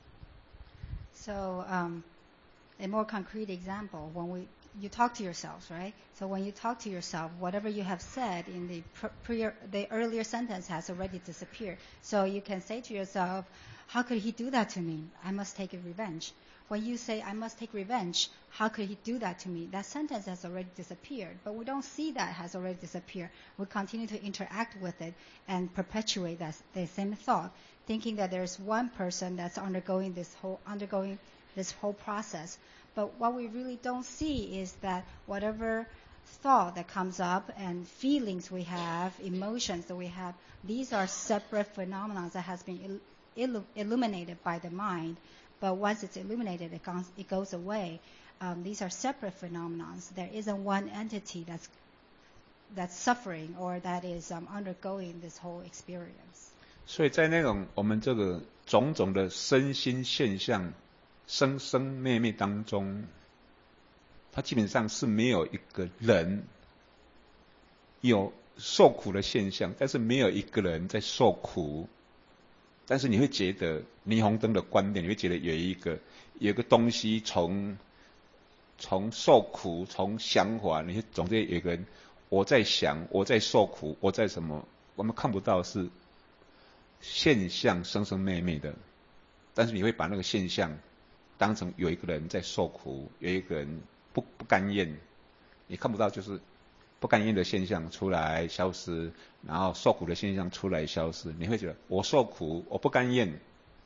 So, a more concrete example, you talk to yourself, right? So when you talk to yourself, whatever you have said in the earlier sentence has already disappeared. So you can say to yourself, how could he do that to me? I must take revenge. When you say, I must take revenge, how could he do that to me? That sentence has already disappeared. But we don't see that has already disappeared. We continue to interact with it and perpetuate the same thought, thinking that there's one person that's undergoing this whole process. But what we really don't see is that whatever thought that comes up and feelings we have, emotions that we have, these are separate phenomena that has been illuminated by the mind. But once it's illuminated, it goes away. These are separate phenomena. There isn't one entity that's suffering or that is undergoing this whole experience. 所以在那种我们这个种种的身心现象生生灭灭当中，它基本上是没有一个人有受苦的现象，但是没有一个人在受苦。但是你会觉得霓虹灯的观点，你会觉得有一个东西从受苦，从想法，你总是有一个人我在想，我在受苦，我在什么？我们看不到是现象生生灭灭的，但是你会把那个现象当成有一个人在受苦，有一个人不甘愿，你看不到就是不甘愿的现象出来消失，然后受苦的现象出来消失，你会觉得我受苦，我不甘愿。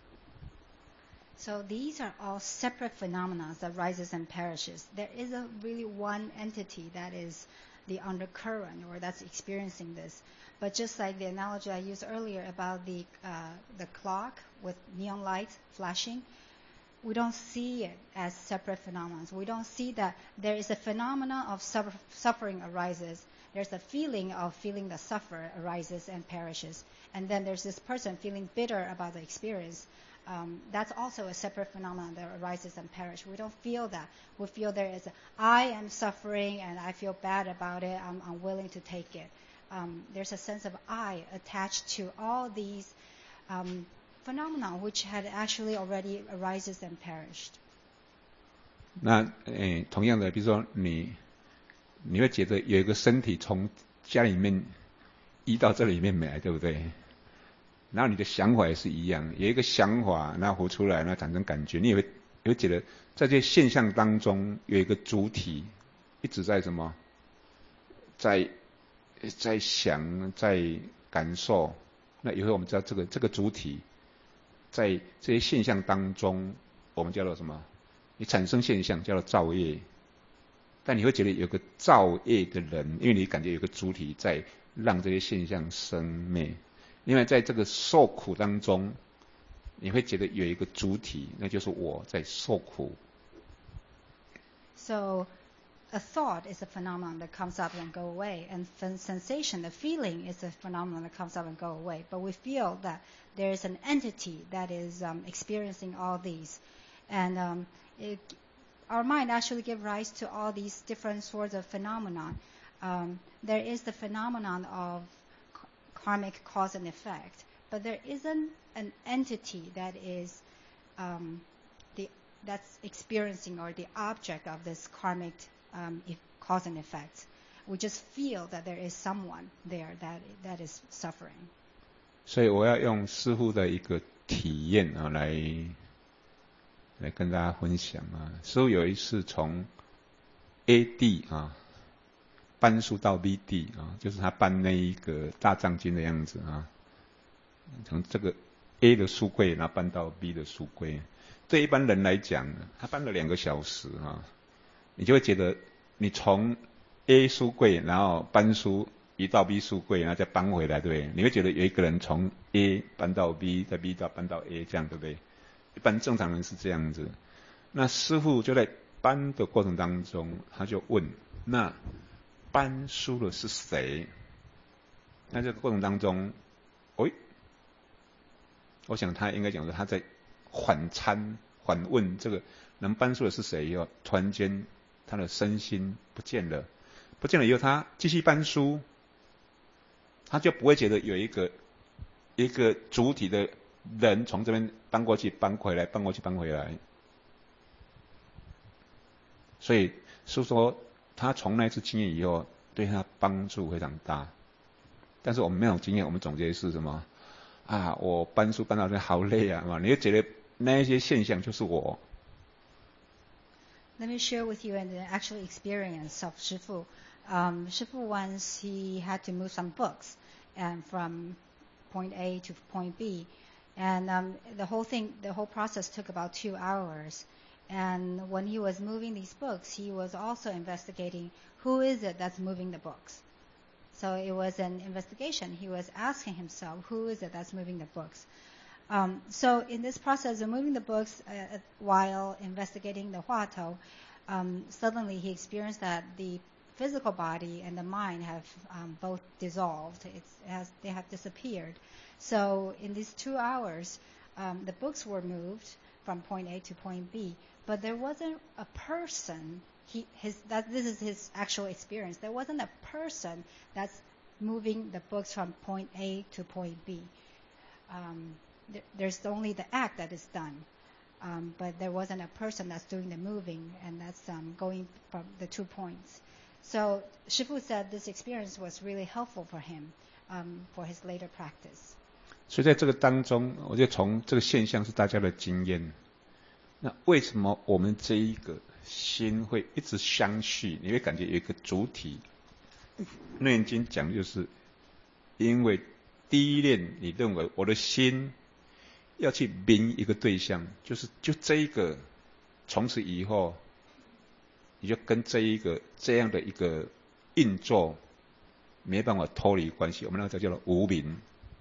So these are all separate phenomena that rises and perishes. There isn't really one entity that is the undercurrent or that's experiencing this. But just like the analogy I used earlier about the clock with neon lights flashing, we don't see it as separate phenomena. We don't see that there is a phenomena of suffering arises. There's a feeling of feeling the suffer arises and perishes. And then there's this person feeling bitter about the experience. That's also a separate phenomenon that arises and perishes. We don't feel that. We feel there is I am suffering and I feel bad about it. I'm unwilling to take it. There's a sense of I attached to all these phenomena which had actually already arises and perished. 那同样的，比如说你会觉得有一个身体从家里面移到这里面来，对不对？然后你的想法也是一样，有一个想法，然后活出来，然后产生感觉，你也会觉得在这些现象当中有一个主体一直在什么，在想，在感受。那以后我们知道这个主体在这些现象当中，我们叫做什么？你产生现象叫做造业，但你会觉得有个造业的人，因为你感觉有个主体在让这些现象生灭。另外，在这个受苦当中，你会觉得有一个主体，那就是我在受苦。 So, a thought is a phenomenon that comes up and go away, and sensation, the feeling, is a phenomenon that comes up and go away. But we feel that there is an entity that is experiencing all these, and our mind actually gives rise to all these different sorts of phenomena. There is the phenomenon of karmic cause and effect, but there isn't an entity that is that's experiencing or the object of this karmic cause and effect. We just feel that there is someone there that is suffering. 所以我要用师父的一个体验啊，来跟大家分享啊。师父有一次从 A 地啊搬书到 B 地啊，就是他搬那一个大藏经的样子啊，从这个 A 的书柜，然后搬到 B 的书柜。对一般人来讲，他搬了2个小时啊，你就会觉得你从 A 书柜，然后搬书移到 B 书柜，然后再搬回来，对不对？你会觉得有一个人从 A 搬到 B， 再 B 到搬到 A， 这样对不对？一般正常人是这样子。那师父就在搬的过程当中，他就问：那搬书的是谁？那这个过程当中，我想他应该讲说他在反问这个能搬书的是谁以后，突然间他的身心不见了以后，他继续搬书，他就不会觉得有一个一个主体的人从这边搬过去、搬回来、搬过去、搬回来。所以是说，他从那次经验以后，对他帮助非常大。但是我们没有经验，我们总结是什么？啊，我搬书搬到这好累啊，你就觉得那一些现象就是我。 Let me share with you an actual experience of Shifu. Shifu once he had to move some books from point A to point B, and the whole process took about 2 hours. And when he was moving these books, he was also investigating who is it that's moving the books. So it was an investigation. He was asking himself, who is it that's moving the books? So in this process of moving the books while investigating the Huatou, suddenly he experienced that the physical body and the mind have both dissolved. They have disappeared. So in these 2 hours, the books were moved from point A to point B, but there wasn't a person. This is his actual experience. There wasn't a person that's moving the books from point A to point B. There's only the act that is done, but there wasn't a person that's doing the moving, and that's going from the 2 points. So Shifu said this experience was really helpful for him for his later practice. 所以在这个当中，我就从这个现象是大家的经验。那为什么我们这一个心会一直相续？你会感觉有一个主体。楞经讲就是，因为第一念你认为我的心要去明一个对象，就这一个，从此以后，你就跟这样的一个运作没办法脱离关系。我们那个叫做无明。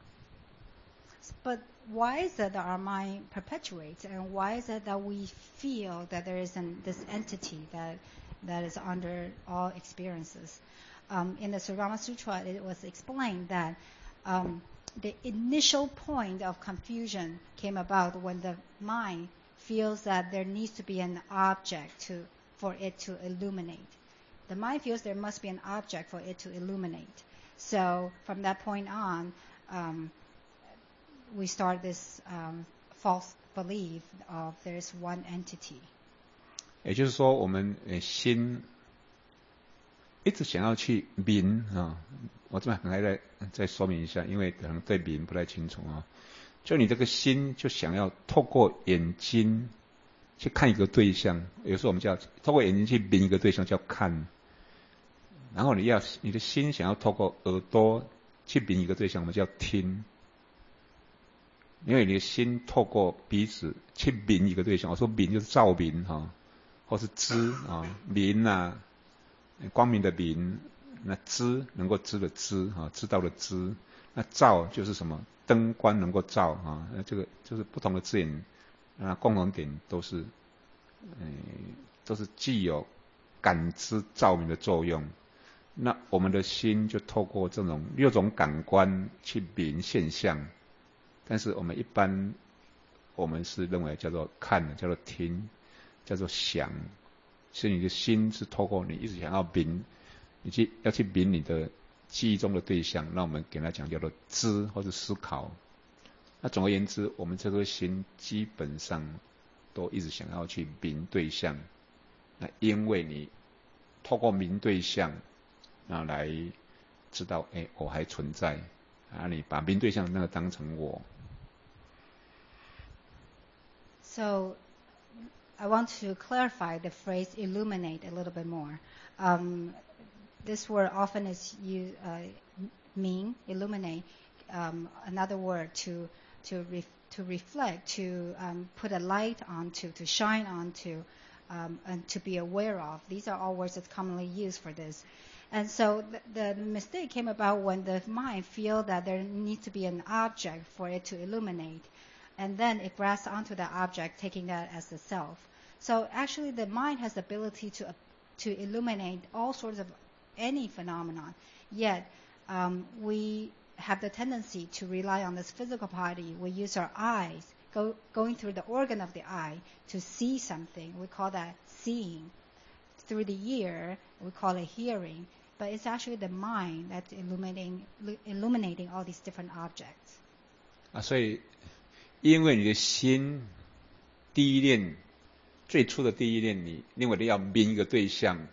But why is it that our mind perpetuates, and why is it that we feel that there is this entity that is under all experiences? In the Surama Sutra, it was explained that the initial point of confusion came about when the mind feels that there needs to be an object for it to illuminate. The mind feels there must be an object for it to illuminate. So from that point on, we start this false belief of there's one entity. 也就是说，我们心一直想要去明啊，我这边还再说明一下，因为可能对明不太清楚啊。就你这个心就想要透过眼睛去看一个对象，有时候我们叫透过眼睛去明一个对象叫看，然后你的心想要透过耳朵去明一个对象，我们叫听。因为你的心透过鼻子去明一个对象，我说明就是照明哈，或是知啊，明啊，光明的明，那知能够知的知哈，知道的知，那照就是什么？灯光能够照啊，那这个就是不同的字眼，那共同点都是具有感知照明的作用。那我们的心就透过这种6种感官去明现象。但是我们一般，我们是认为叫做看，叫做听，叫做想，所以你的心是透过你一直想要明，要去明你的记忆中的对象，那我们给它讲叫做知或者思考。那总而言之，我们这颗心基本上都一直想要去明对象。那因为你透过明对象，那来知道，我还存在。你把明对象那个当成我。 So I want to clarify the phrase illuminate a little bit more. This word often is used, mean, illuminate, another word to reflect, to put a light onto, to shine onto, and to be aware of. These are all words that's commonly used for this. And so the mistake came about when the mind feels that there needs to be an object for it to illuminate. And then it grasps onto that object, taking that as the self. So actually the mind has the ability to illuminate all sorts of any phenomenon. Yet we have the tendency to rely on this physical body. We use our eyes, going through the organ of the eye to see something. We call that seeing. Through the ear, we call it hearing. But it's actually the mind that's illuminating all these different objects. 所以因为你的心第一念最初的第一念，你认为要明一个对象，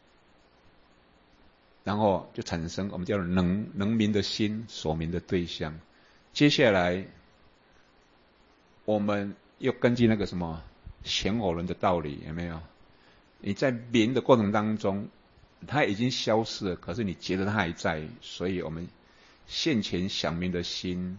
然后就产生我们叫做能明的心所明的对象。接下来我们又根据那个什么显偶轮的道理，有没有？你在明的过程当中，它已经消失了，可是你觉得它还在，所以我们现前想明的心，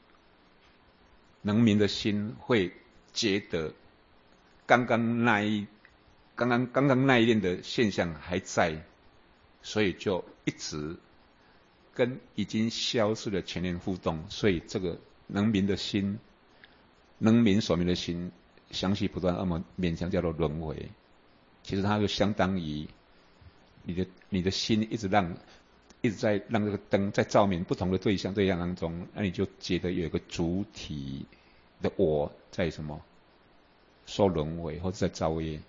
能明的心会觉得刚刚那一念的现象还在，所以就一直跟已经消失的前念互动，所以这个能明的心，能明所明的心，相续不断，那么勉强叫做轮回。其实它就相当于你的心一直在让这个灯在照明不同的对象当中，那你就觉得有一个主体的我在什么受轮回或者在造业。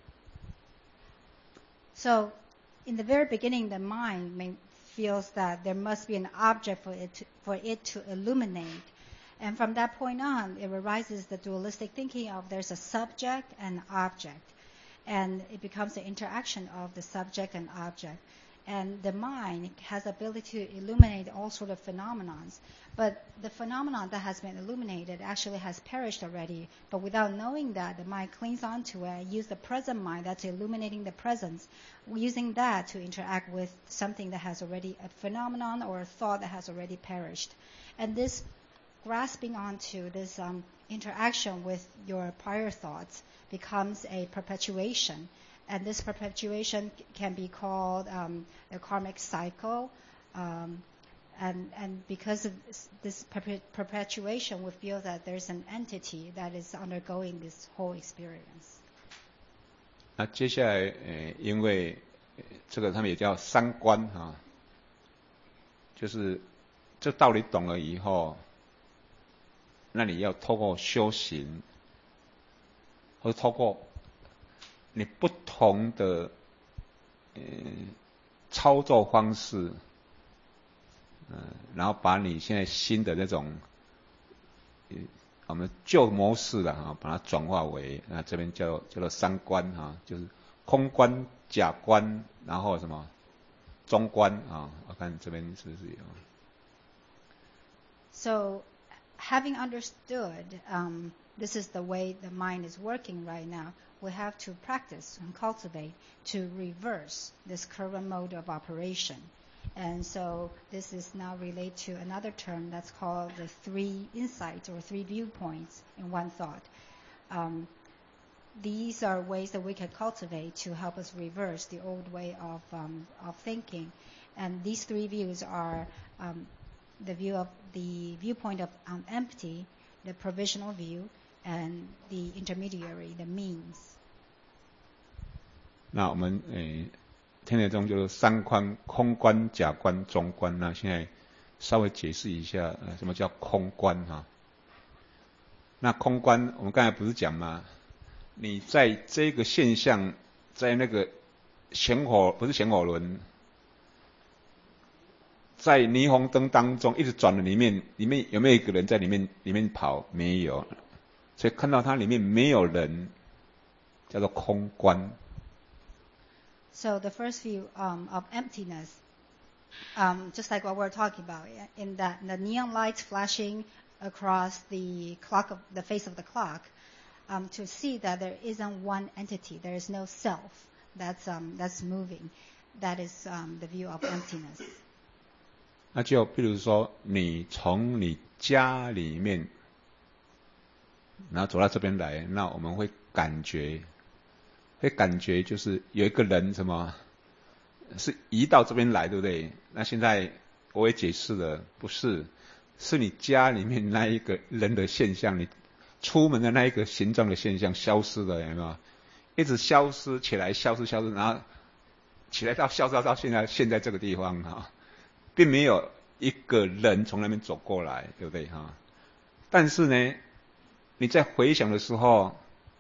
So, in the very beginning, the mind feels that there must be an object for it to illuminate. And from that point on, it arises the dualistic thinking of there's a subject and object. And it becomes the interaction of the subject and object. And the mind has the ability to illuminate all sort of phenomenons. But the phenomenon that has been illuminated actually has perished already. But without knowing that, the mind clings on to it and uses the present mind that's illuminating the presence, using that to interact with something that has already a phenomenon or a thought that has already perished. And this grasping onto this interaction with your prior thoughts becomes a perpetuation. And this perpetuation can be called a karmic cycle. And because of this perpetuation, we feel that there's an entity that is undergoing this whole experience. 那接下来，因为这个他们也叫三观啊，就是这道理懂了以后，那你要透过修行，或者透过你不同的操作方式，然后把你现在新的那种我们旧模式的把它转化为这边叫做三观就是空观、假观，然后什么中观我看这边是不是有。 So, having understood this is the way the mind is working right now, we have to practice and cultivate to reverse this current mode of operation. And so this is now related to another term that's called the three insights or three viewpoints in one thought. These are ways that we can cultivate to help us reverse the old way of thinking. And these three views are the viewpoint of empty, the provisional view, and the intermediary, the means. 那我们天台宗就是三观：空观、假观、中观。那现在稍微解释一下什么叫空观那空观我们刚才不是讲吗？你在这个现象，在那个不是显偶轮，在霓虹灯当中一直转的里面有没有一个人在里面跑？没有，所以看到它里面没有人，叫做空观。 So the first view of emptiness, just like what we're talking about, in that the neon lights flashing across the face of the clock, to see that there isn't one entity, there is no self that's moving. That is the view of emptiness. 那就比如说，你从你家里面，然后走到这边来，那我们会感觉就是有一个人什么，是移到这边来，对不对？那现在我也解释了，不是，是你家里面那一个人的现象，你出门的那一个形状的现象消失了，有没有？一直消失起来，消失，然后起来到消失到现在这个地方并没有一个人从那边走过来，对不对但是呢，你在回想的时候，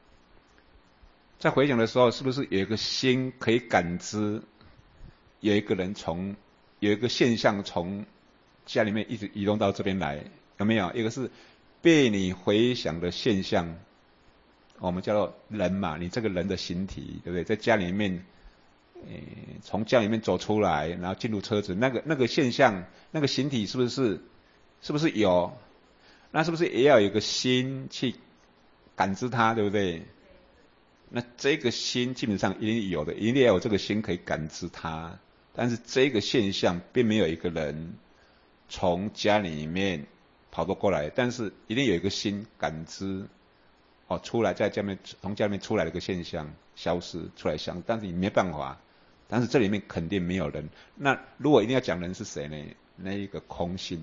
是不是有一个心可以感知，有一个人有一个现象从家里面一直移动到这边来？有没有？一个是被你回想的现象，我们叫做人嘛，你这个人的形体，对不对？在家里面，从家里面走出来，然后进入车子，那个现象，那个形体是不是有？那是不是也要有一个心去感知它，对不对？那这个心基本上一定有的，一定要有这个心可以感知它。但是这个现象并没有一个人从家里面跑得过来，但是一定有一个心感知，出来在家里面从家里面出来的一个现象消失出来想，但是你没办法，但是这里面肯定没有人。那如果一定要讲人是谁呢？那一个空性。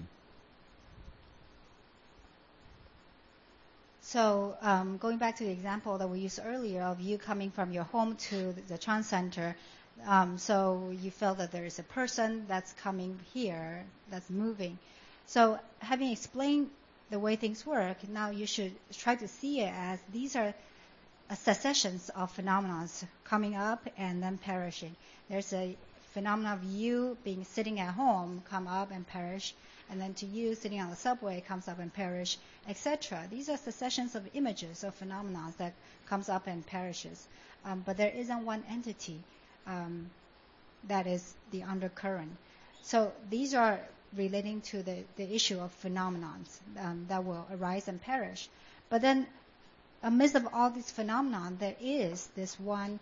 So going back to the example that we used earlier of you coming from your home to the Trans Center, so you feel that there is a person that's coming here, that's moving. So having explained the way things work, now you should try to see it as these are successions of phenomena coming up and then perishing. There's a phenomenon of you being sitting at home, come up and perish, and then to you sitting on the subway comes up and perish, etc. These are successions of images of phenomena that comes up and perishes. But there isn't one entity that is the undercurrent. So these are relating to the issue of phenomena that will arise and perish. But then amidst of all these phenomena, there is this one,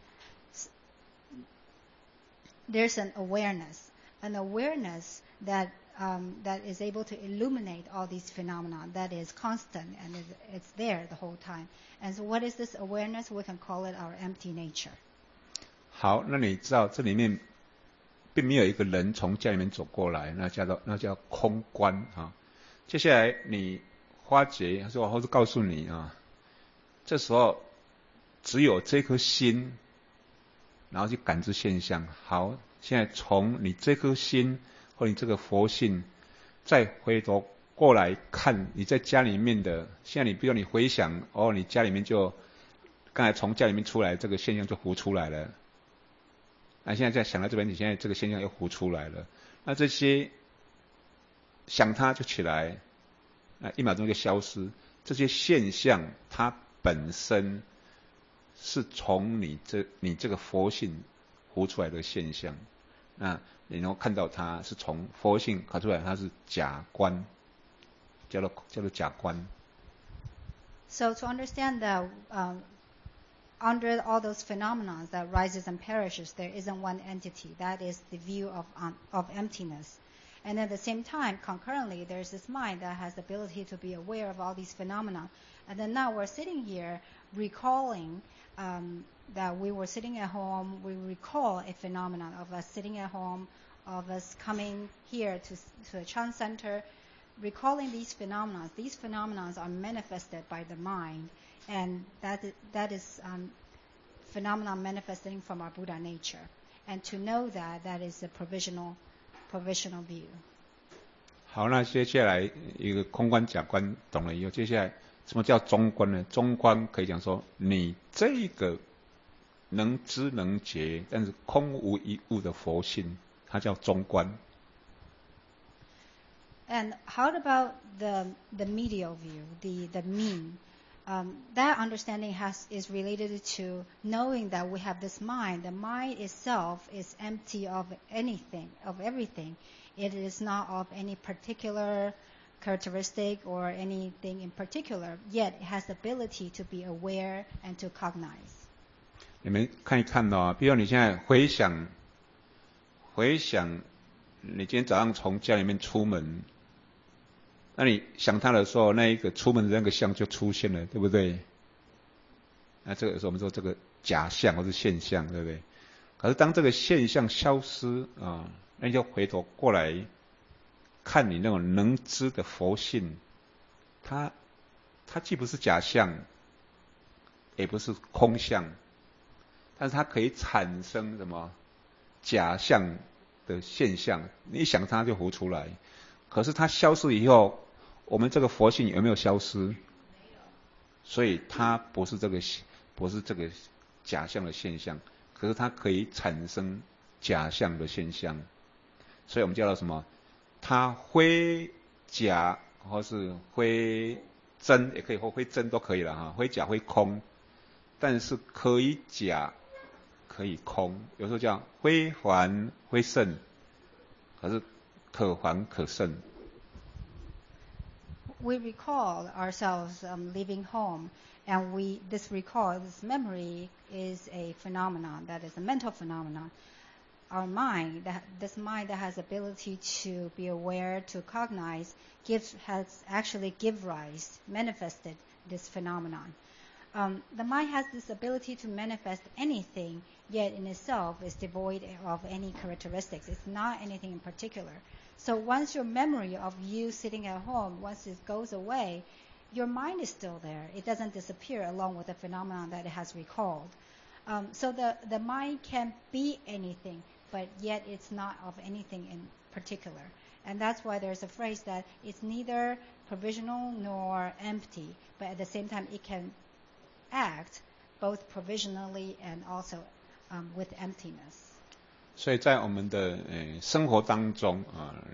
there's an awareness that is able to illuminate all these phenomena, that is constant and it's there the whole time. And so what is this awareness? We can call it our empty nature. 好，那你知道这里面并没有一个人从家里面走过来，那叫空观啊。接下来你发觉或是告诉你啊，这时候只有这颗心，然后去感知现象。好，现在从你这颗心或你这个佛性，再回头过来看你在家里面的，现在你比如你回想，你家里面就刚才从家里面出来，这个现象就浮出来了。那现在在想到这边，你现在这个现象又浮出来了。那这些想它就起来，那1秒钟就消失。这些现象它本身是从你这个佛性浮出来的现象。那你能够看到它是从佛性考出来，它是假观，叫做假观。 So to understand that under all those phenomena that rises and perishes, there isn't one entity. That is the view of emptiness. And at the same time, concurrently, there's this mind that has the ability to be aware of all these phenomena. And then now we're sitting here recalling that we were sitting at home. We recall a phenomenon of us sitting at home, of us coming here to a Trans Center, recalling these phenomena. These phenomena are manifested by the mind. And that is phenomena manifesting from our Buddha nature. And to know that is a provisional view. 好，那接下来一个空观假观懂了以后，接下来什么叫中观呢？中观可以讲说，你这个能知能觉，但是空无一物的佛性，它叫中观。 And how about the medial view, the mean? That understanding is related to knowing that we have this mind. The mind itself is empty of anything, of everything. It is not of any particular characteristic or anything in particular, yet it has the ability to be aware and to cognize. 你们看一看哦，比如你现在回想你今天早上从家里面出门，那你想他的时候，那一个出门的那个相就出现了，对不对？那这个是我们说这个假象或是现象，对不对？可是当这个现象消失啊，那你就回头过来看你那种能知的佛性，它既不是假象，也不是空相，但是它可以产生什么假象的现象，你一想它就浮出来。可是它消失以后，我们这个佛性有没有消失？没有。所以它不是这个假象的现象，可是它可以产生假象的现象。所以我们叫它什么？它非假或是非真也可以，或非真都可以了哈，非假非空，但是可以假可以空，有时候叫非凡非圣，可是可凡可圣。 We recall ourselves leaving home, and this recall, this memory, is a phenomenon that is a mental phenomenon. Our mind, this mind that has ability to be aware, to cognize, has actually manifested this phenomenon. The mind has this ability to manifest anything, yet in itself is devoid of any characteristics. It's not anything in particular. So once your memory of you sitting at home, once it goes away, your mind is still there. It doesn't disappear along with the phenomenon that it has recalled. So the mind can be anything, but yet it's not of anything in particular. And that's why there's a phrase that it's neither provisional nor empty, but at the same time it can act both provisionally and also with emptiness. 所以在我们的生活当中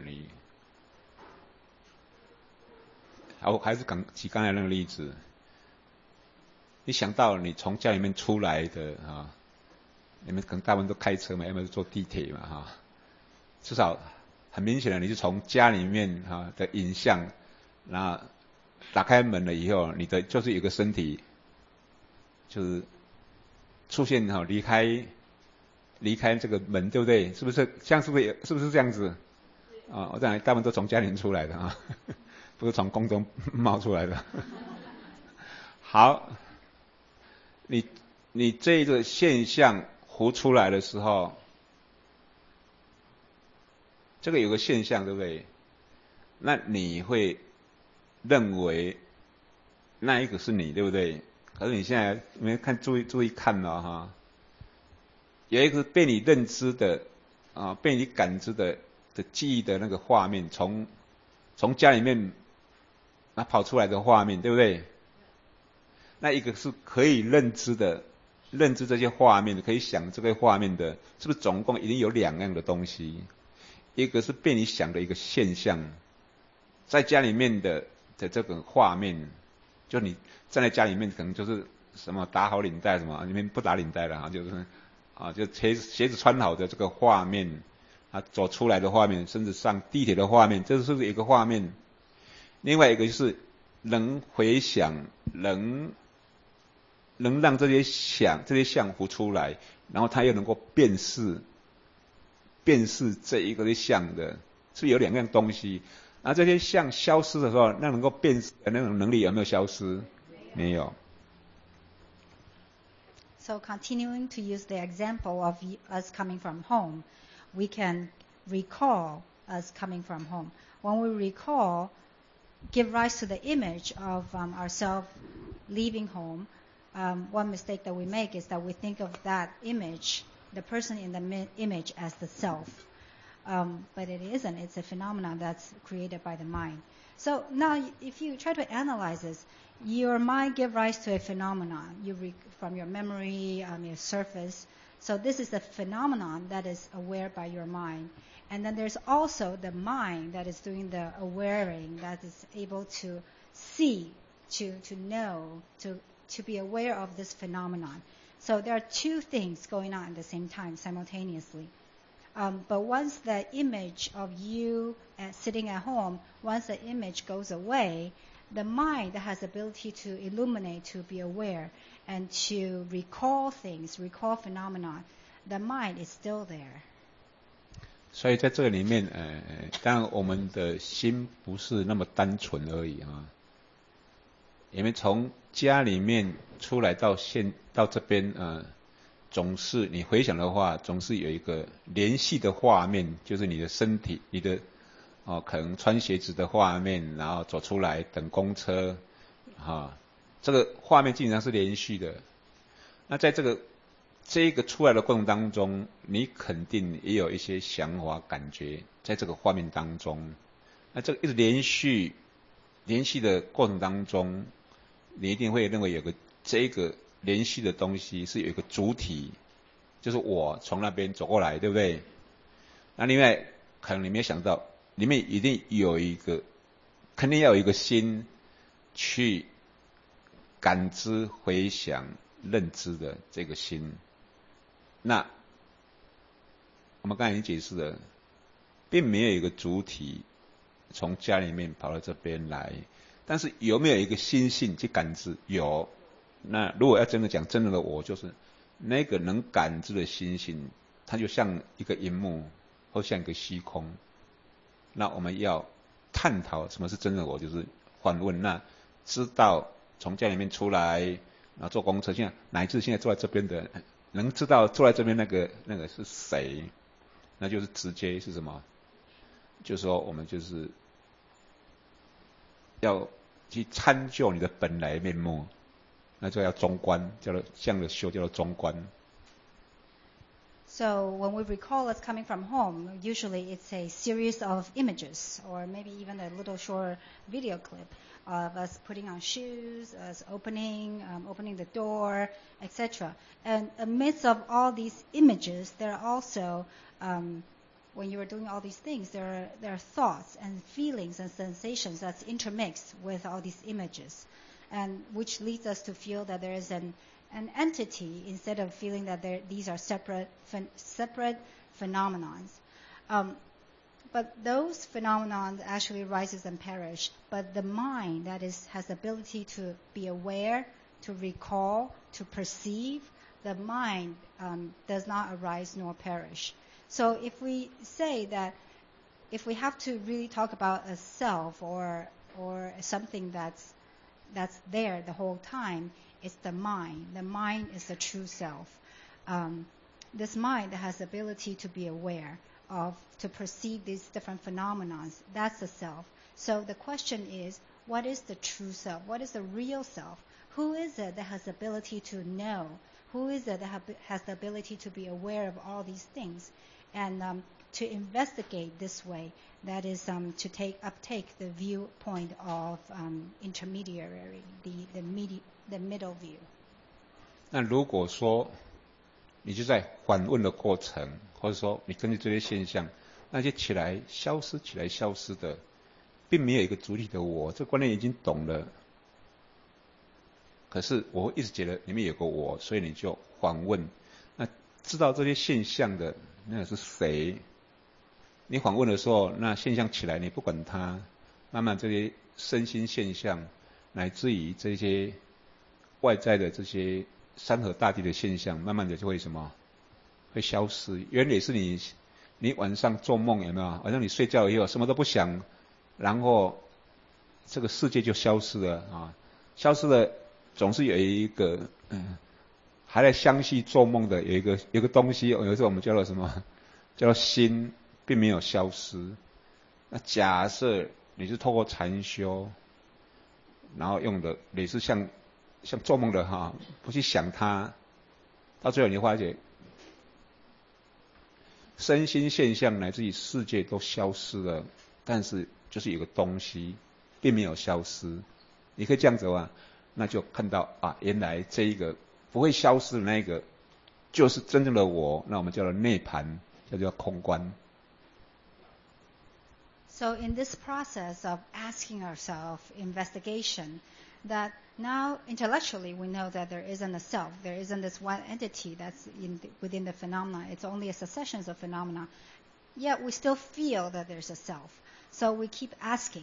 还是举刚才那个例子，你想到你从家里面出来的你们可能大部分都开车嘛，要么是坐地铁嘛至少很明显的你是从家里面的影像，然后打开门了以后，你的就是有个身体就是出现离开这个门，对不对？是不是这样？是不是这样子？我讲大部分都从家里出来的不是从宫中冒出来的。好，你这个现象活出来的时候，这个有个现象，对不对？那你会认为那一个是你，对不对？可是你现在没看注意看了有一个被你认知的被你感知的记忆的那个画面，从家里面跑出来的画面，对不对？那一个是可以认知这些画面的，可以想这个画面的，是不是总共一定有两样的东西？一个是被你想的一个现象，在家里面的这个画面，就你站在家里面可能就是什么打好领带什么，你们不打领带了就是就鞋子穿好的这个画面，走出来的画面，甚至上地铁的画面，这是一个画面。另外一个就是能回想，能让这些像浮出来，然后它又能够辨识这一个像的，是有两样东西。那这些像消失的时候，那能够辨识的那种能力有没有消失？没有。 So continuing to use the example of us coming from home, we can recall us coming from home. When we recall, give rise to the image of ourselves leaving home. One mistake that we make is that we think of that image, the person in the image, as the self. But it isn't. It's a phenomenon that's created by the mind. So now if you try to analyze this, your mind gives rise to a phenomenon from your memory, your surface. So this is a phenomenon that is aware by your mind. And then there's also the mind that is doing the awareing, that is able to see, to know, to be aware of this phenomenon. So there are two things going on at the same time, simultaneously. But once the image of you sitting at home, once the image goes away, the mind that has ability to illuminate, to be aware, and to recall things, recall phenomena, the mind is still there. 所以在这个里面，当然我们的心不是那么单纯而已因为从家里面出来到这边，总是你回想的话，总是有一个联系的画面，就是你的身体，你的可能穿鞋子的画面，然后走出来等公车，这个画面基本上是连续的。那在这个出来的过程当中，你肯定也有一些想法、感觉在这个画面当中。那这个一直连续的过程当中，你一定会认为这个连续的东西是有一个主体，就是我从那边走过来，对不对？那另外可能你没有想到，里面一定有肯定要有一个心， 去感知、回想、认知的这个心。那我们刚才已经解释了，并没有一个主体从家里面跑到这边来，但是有没有一个心性去感知？有。那如果要真的讲真正的我，就是那个能感知的心性，它就像一个荧幕，或像一个虚空。那我们要探讨什么是真正的我，就是反问：那知道从家里面出来，然后坐公车，现在乃至现在坐在这边的，能知道坐在这边那个是谁？那就是直接是什么？就是说我们就是要去参究你的本来面目，那就要中观，叫做这样的修叫做中观。 So when we recall us coming from home, usually it's a series of images, or maybe even a little short video clip of us putting on shoes, us opening the door, etc. And amidst of all these images, there are also when you are doing all these things, there are thoughts and feelings and sensations that's intermixed with all these images, and which leads us to feel that there is an entity instead of feeling that these are separate phenomena. But those phenomena actually rises and perish. But the mind that has the ability to be aware, to recall, to perceive, the mind does not arise nor perish. So if we say that, if we have to really talk about a self or something that's there the whole time, it's the mind. The mind is the true self. This mind that has the ability to be aware of, to perceive these different phenomena, that's the self. So the question is, what is the true self? What is the real self? Who is it that has the ability to know? Who is it that has the ability to be aware of all these things? And to investigate this way, that is to uptake the viewpoint of intermediary, the middle view. 那如果说你就在反问的过程，或者说你根据这些现象，那些起来消失的，并没有一个主体的我，这个观念已经懂了。可是我会一直觉得里面有个我，所以你就反问。那知道这些现象的那个是谁？你反问的时候，那现象起来，你不管它，慢慢这些身心现象，乃至于这些外在的这些山河大地的现象，慢慢的就会什么？会消失。原来是你晚上做梦有没有？晚上你睡觉以后什么都不想，然后这个世界就消失了啊！消失了，总是有一个还在相续做梦的有一个东西，有时候我们叫做什么？叫做心，并没有消失。那假设你是透过禅修，然后用的也是像做梦的哈，不去想它，到最后你会发觉，身心现象乃至于世界都消失了，但是就是有个东西并没有消失。你可以这样子的话，那就看到啊，原来这一个不会消失的那一个，就是真正的我。那我们叫做涅槃，叫做空观。 So in this process of asking ourselves investigation, that now intellectually we know that there isn't a self, there isn't this one entity that's within the phenomena, it's only a succession of phenomena, yet we still feel that there's a self. So we keep asking,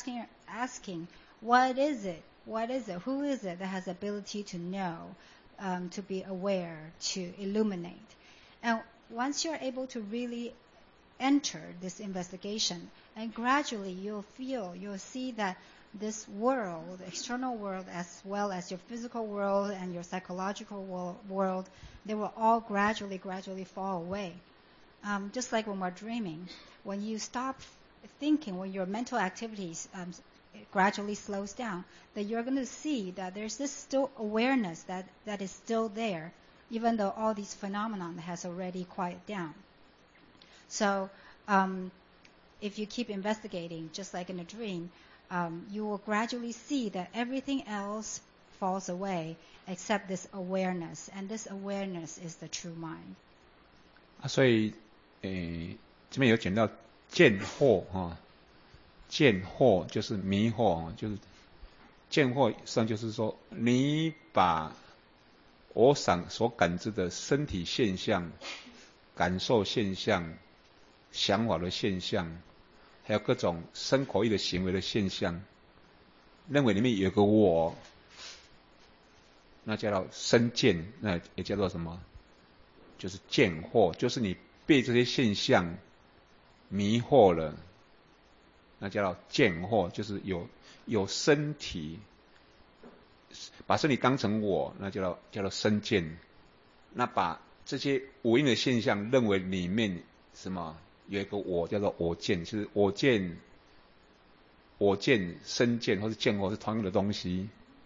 what is it? Who is it that has the ability to know, to be aware, to illuminate? And once you're able to really enter this investigation, and gradually you'll see that this world, the external world, as well as your physical world and your psychological world, they will all gradually fall away. Just like when we're dreaming, when you stop thinking, when your mental activities gradually slows down, that you're going to see that there's this still awareness that is still there, even though all these phenomena has already quieted down. So if you keep investigating, just like in a dream, you will gradually see that everything else falls away except this awareness, and this awareness is the true mind. 所以这边有讲到见惑哈，见惑就是迷惑，就是见惑实际上就是说，你把我所感知的身体现象、感受现象、想法的现象，还有各种身口意的行为的现象，认为里面有个我，那叫做身见，那也叫做什么？就是见惑，就是你被这些现象迷惑了，那叫做见惑，就是有身体，把身体当成我，那叫做身见。那把这些无因的现象认为里面什么有一个我，叫做我见，就是我见、身见或是见惑是同样的东西。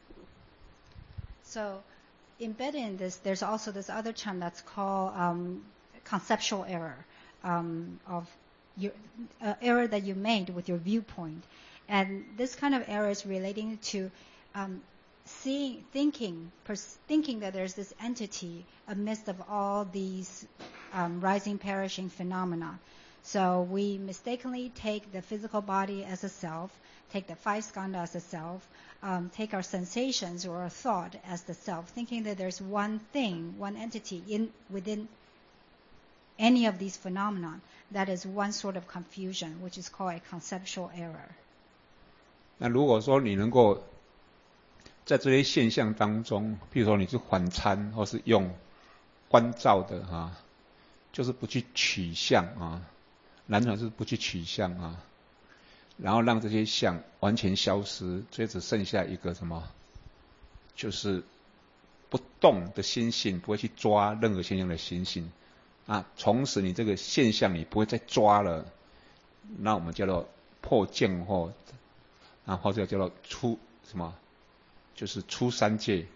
So, embedded in this, there's also this other term that's called conceptual error, of your error that you made with your viewpoint, and this kind of error is relating to thinking that there's this entity amidst of all these rising, perishing phenomena. So we mistakenly take the physical body as a self, take the five skandha as a self, take our sensations or our thought as the self, thinking that there's one thing, one entity within any of these phenomena. That is one sort of confusion, which is called a conceptual error. 那如果说你能够在这些现象当中，譬如说你是反参或是用观照的就是不去取相南传是不去取相然后让这些相完全消失，所以只剩下一个什么，就是不动的心性，不会去抓任何现象的心性从此你这个现象你不会再抓了，那我们叫做破见惑，或者叫做出什么，就是出三界。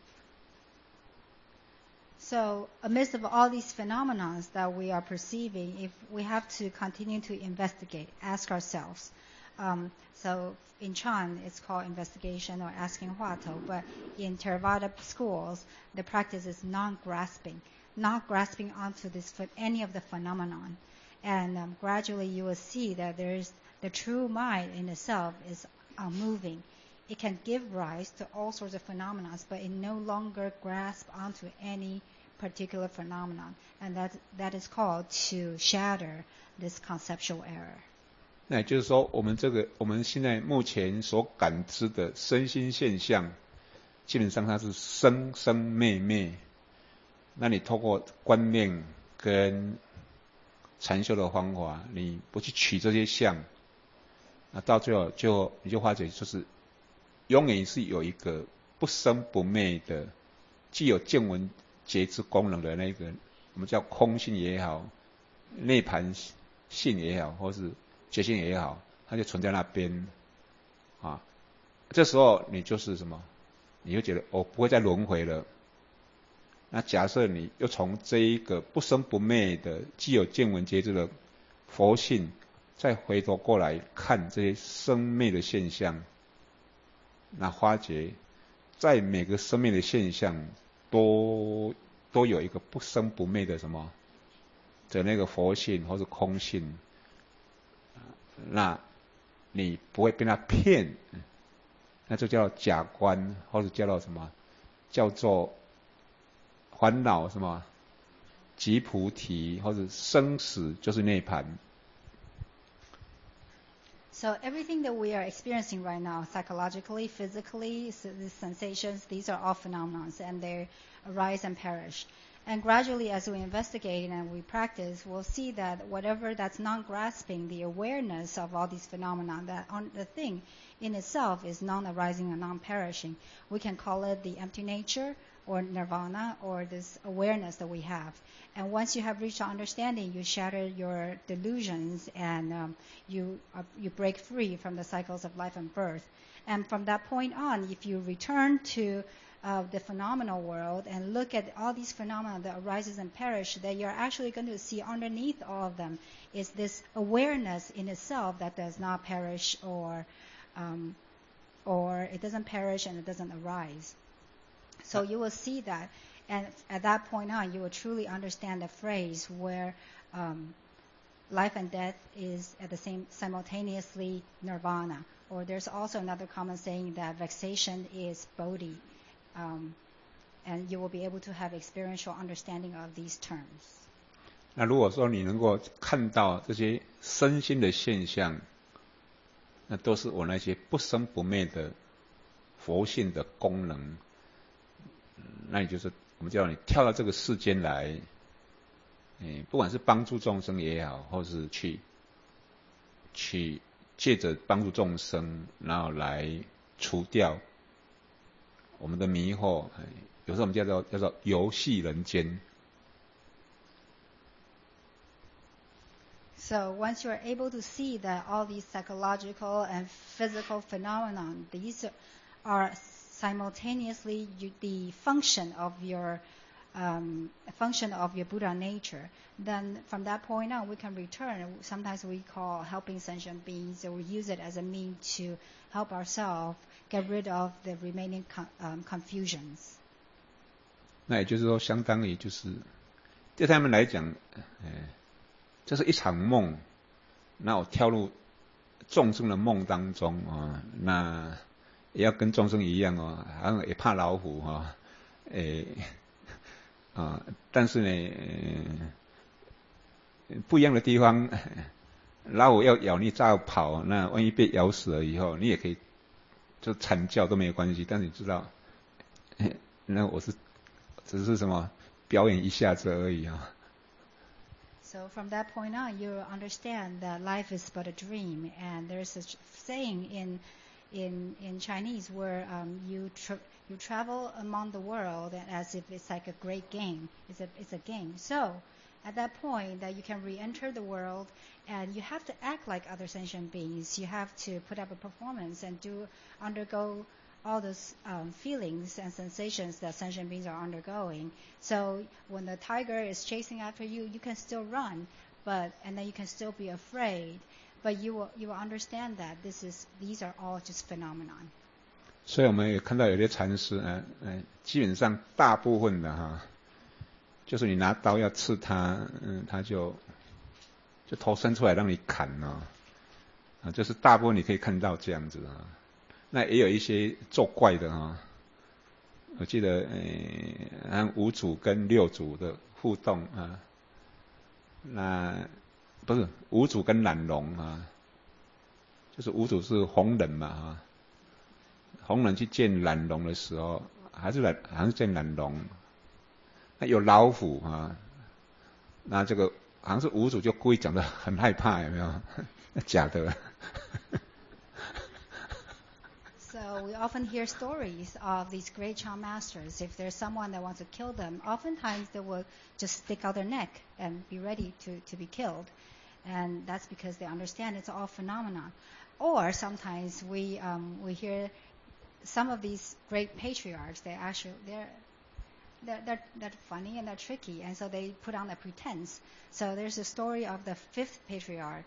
So, amidst of all these phenomena that we are perceiving, if we have to continue to investigate, ask ourselves. So, in Chan, it's called investigation or asking Huatou, but in Theravada schools, the practice is non-grasping onto any of the phenomenon. And gradually you will see that there's the true mind in itself is moving. It can give rise to all sorts of phenomena, but it no longer grasps onto any particular phenomenon, and that is called to shatter this conceptual error. 那也就是说，我们现在目前所感知的身心现象，基本上它是生生灭灭。那你透过观念跟禅修的方法，你不去取这些相，到最后你就发觉，就是永远是有一个不生不灭的，既有见闻觉知功能的那个，我们叫空性也好，涅槃性也好，或是觉性也好，它就存在那边这时候你就是什么？你就觉得不会再轮回了。那假设你又从这一个不生不灭的既有见闻觉知的佛性，再回头过来看这些生灭的现象，那发觉在每个生命的现象都有一个不生不灭的什么的那个佛性或是空性，那你不会被他骗，那就叫假观，或者叫做什么？叫做烦恼什么？即菩提，或者生死就是涅槃。 So everything that we are experiencing right now, psychologically, physically, so the sensations, these are all phenomena, and they arise and perish. And gradually, as we investigate and we practice, we'll see that whatever that's non-grasping, the awareness of all these phenomena, that the thing in itself is non-arising and non-perishing. We can call it the empty nature, or nirvana, or this awareness that we have. And once you have reached understanding, you shatter your delusions, and you break free from the cycles of life and birth. And from that point on, if you return to the phenomenal world and look at all these phenomena that arises and perish, that you're actually going to see underneath all of them is this awareness in itself that does not perish, or it doesn't perish and it doesn't arise. So you will see that, and at that point on, you will truly understand the phrase where life and death is at the same simultaneously nirvana, or there's also another common saying that vexation is bodhi, and you will be able to have experiential understanding of these terms. 那如果说你能够看到这些身心的现象，那都是我那些不生不灭的佛性的功能，那也就是我们叫你跳到这个世间来，不管是帮助众生也好，或是去借着帮助众生，然后来除掉我们的迷惑，有时候我们叫做游戏人间。 So once you are able to see that all these psychological and physical phenomena, these are simultaneously the function of your Buddha nature, then from that point on we can return. Sometimes we call helping sentient beings, or we use it as a means to help ourselves get rid of the remaining confusions. 那也就是说，相当于就是对他们来讲，这是一场梦，那我跳入众生的梦当中啊，那也要跟众生一样哦，好像也怕老虎哈，但是呢，不一样的地方，老虎要咬你照跑，那万一被咬死了以后，你也可以就惨叫都没有关系，但是你知道，那我是只是什么表演一下子而已啊。 So from that point on, you understand that life is but a dream, and there's a saying in Chinese where you travel among the world as if it's like a great game. It's a game. So at that point, that you can re-enter the world, and you have to act like other sentient beings. You have to put up a performance and undergo all those feelings and sensations that sentient beings are undergoing. So when the tiger is chasing after you, you can still run, and then you can still be afraid, but you will understand that these are all just phenomenon. 所以我们也看到有些禅师基本上大部分的哈，就是你拿刀要刺他，他就头伸出来让你砍哦，就是大部分你可以看到这样子啊。那也有一些作怪的哈，我记得五祖跟六祖的互动啊，那不是五祖跟懒龙啊，就是五祖是弘忍嘛弘忍去见懒龙的时候，好像是见懒龙，那有老虎啊，那这个好像是五祖就故意讲得很害怕，有没有？假的。 So we often hear stories of these great Chan masters. If there's someone that wants to kill them, oftentimes they will just stick out their neck and be ready to be killed. And that's because they understand it's all phenomenon. Or sometimes we hear some of these great patriarchs. They're funny and they're tricky, and so they put on a pretense. So there's a story of the fifth patriarch.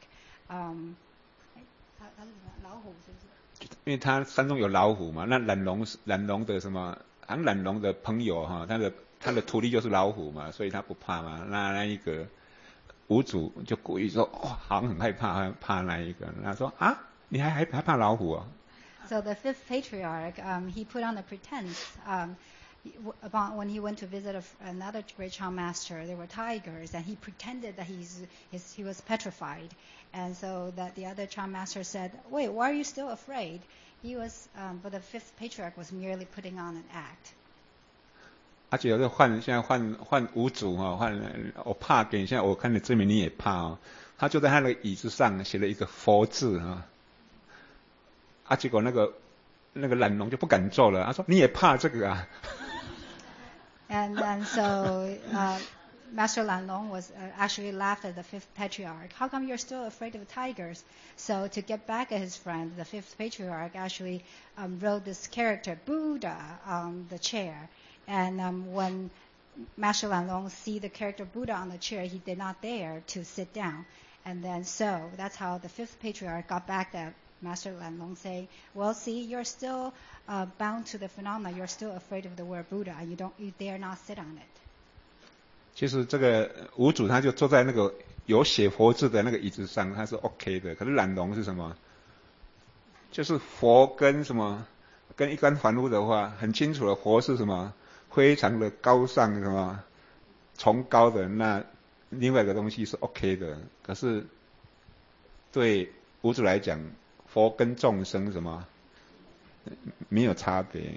因为他山中有老虎嘛，那懒龙的什么，好像懒龙的朋友哈，他的徒弟就是老虎嘛，所以他不怕嘛。那一个五祖就故意说，好像很害怕那一个，他说啊，你还怕老虎啊？ So the fifth patriarch, he put on a pretense. When he went to visit another great Chan master, there were tigers, and he pretended that he was petrified. And so that the other Chan master said, "Wait, why are you still afraid?" But the fifth patriarch was merely putting on an act. 而且现在换五祖我怕给你，现在我看你证明你也怕哦。他就在他的椅子上写了一个佛字结果那个懒龙就不敢做了，他说你也怕这个啊？ And then so Master Lanlong was actually laughed at the fifth patriarch. How come you're still afraid of tigers? So to get back at his friend, the fifth patriarch actually wrote this character Buddha on the chair. And when Master Lanlong see the character Buddha on the chair, he did not dare to sit down. And then so that's how the fifth patriarch got back at Master Lanlong, saying, "Well, see, you're still bound to the phenomena. You're still afraid of the word Buddha. You dare not sit on it." 其实这个五祖他就坐在那个有写佛字的那个椅子上，他是 OK 的。可是懒龙是什么？ 就是佛跟什么，跟一般凡夫的话，很清楚的，佛是什么，非常的高尚什么，崇高的，那另外一个东西是 OK 的。可是对无主来讲，佛跟众生什么没有差别。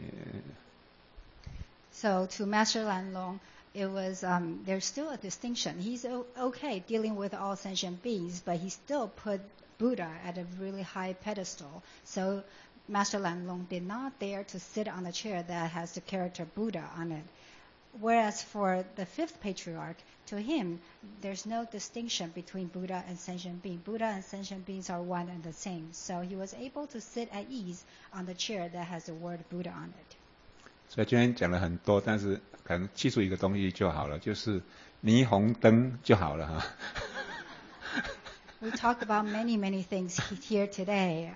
So to Master Lanlong, it was there's still a distinction. He's okay dealing with all sentient beings, but he still put Buddha at a really high pedestal. So Master Lanlong did not dare to sit on a chair that has the character Buddha on it. Whereas for the fifth patriarch, to him, there's no distinction between Buddha and sentient being. Buddha and sentient beings are one and the same. So he was able to sit at ease on the chair that has the word Buddha on it. 所以今天讲了很多，但是可能记住一个东西就好了，就是霓虹灯就好了哈。 We talked about many things here today.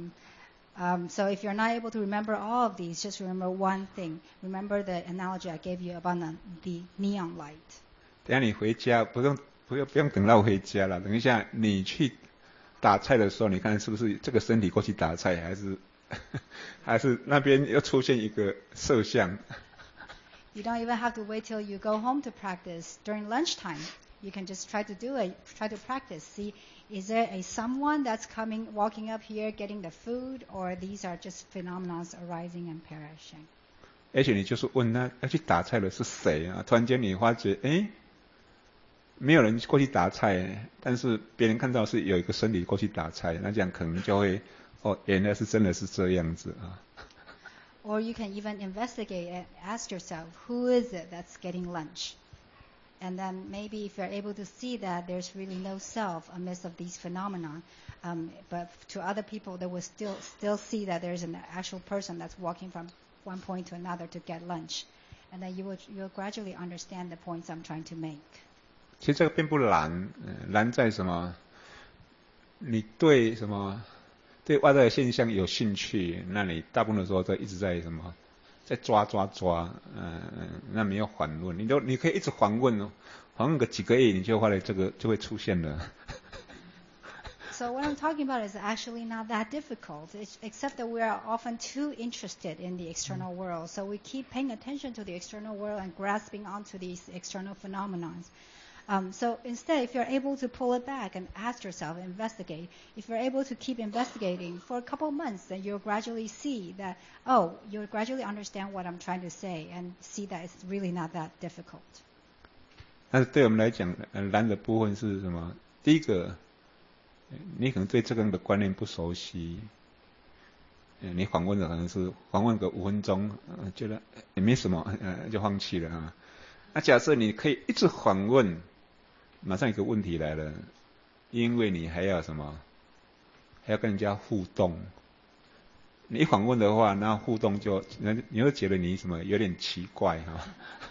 So if you're not able to remember all of these, just remember one thing. Remember the analogy I gave you about the neon light. 等一下你回家不用等到回家了，等一下你去打菜的时候，你看是不是这个身体过去打菜，还是那边又出现一个摄像？ You don't even have to wait till you go home to practice. During lunchtime, you can just try to practice. See, is there someone that's walking up here getting the food, or these are just phenomena arising and perishing? 而且你就是问他要去打菜的是谁啊？突然间你发觉，没有人过去打菜，但是别人看到是有一个身体过去打菜，那这样可能就会，原来是真的是这样子啊。 Or you can even investigate and ask yourself, who is it that's getting lunch? And then maybe if you're able to see that there's really no self amidst of these phenomena, but to other people they will still see that there's an actual person that's walking from one point to another to get lunch. And then you'll gradually understand the points I'm trying to make. 其实这个并不难，难在什么？你对什么？对外在的现象有兴趣，那你大部分的时候都一直在什么？在抓，那没有反问，你可以一直反问个几个月，你就发现这个就会出现了。 So what I'm talking about is actually not that difficult, except that we are often too interested in the external world. So we keep paying attention to the external world and grasping onto these external phenomena. So instead, if you're able to pull it back and ask yourself, investigate, if you're able to keep investigating for a couple of months, then you'll gradually see that, you'll gradually understand what I'm trying to say and see that it's really not that difficult. 但是对我们来讲，难的部分是什么？第一个，你可能对这个的观念不熟悉，你访问的可能是访问个5分钟，觉得也没什么，就放弃了啊。那假设你可以一直访问，马上一个问题来了，因为你还要什么？还要跟人家互动。你一访问的话，那互动你会觉得你什么有点奇怪哈。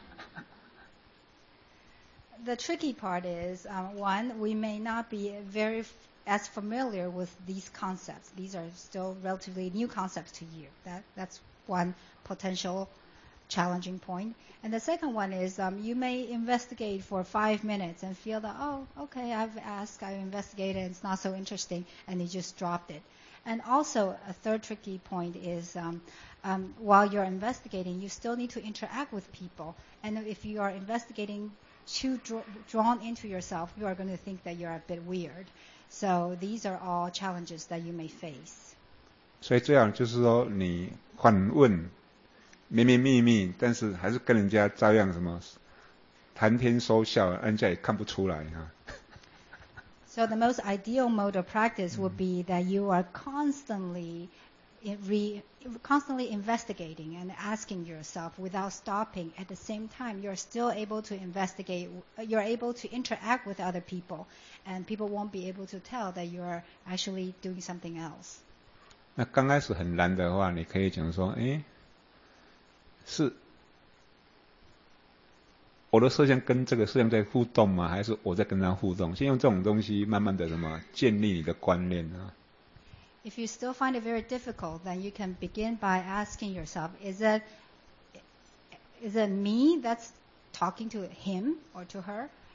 The tricky part is, one, we may not be as familiar with these concepts. These are still relatively new concepts to you. That's one potential challenging point. And the second one is you may investigate for 5 minutes and feel that, okay, I've asked, I've investigated, it's not so interesting, and you just dropped it. And also a third tricky point is while you're investigating, you still need to interact with people. And if you are investigating too drawn into yourself, you are going to think that you're a bit weird. So these are all challenges that you may face. 所以这样就是说，你反问明明秘密，但是还是跟人家照样什么谈天说笑，人家也看不出来啊。 So the most ideal mode of practice would be that you are constantly investigating and asking yourself without stopping. At the same time, you're still able to investigate. You're able to interact with other people, and people won't be able to tell that you're actually doing something else. 那刚开始很难的话，你可以讲说，是我的摄像跟这个摄像在互动吗？还是我在跟他互动？先用这种东西慢慢的建立你的观念啊。 If you still find it very difficult, then you can begin by asking yourself, is it me that's talking to him or to her?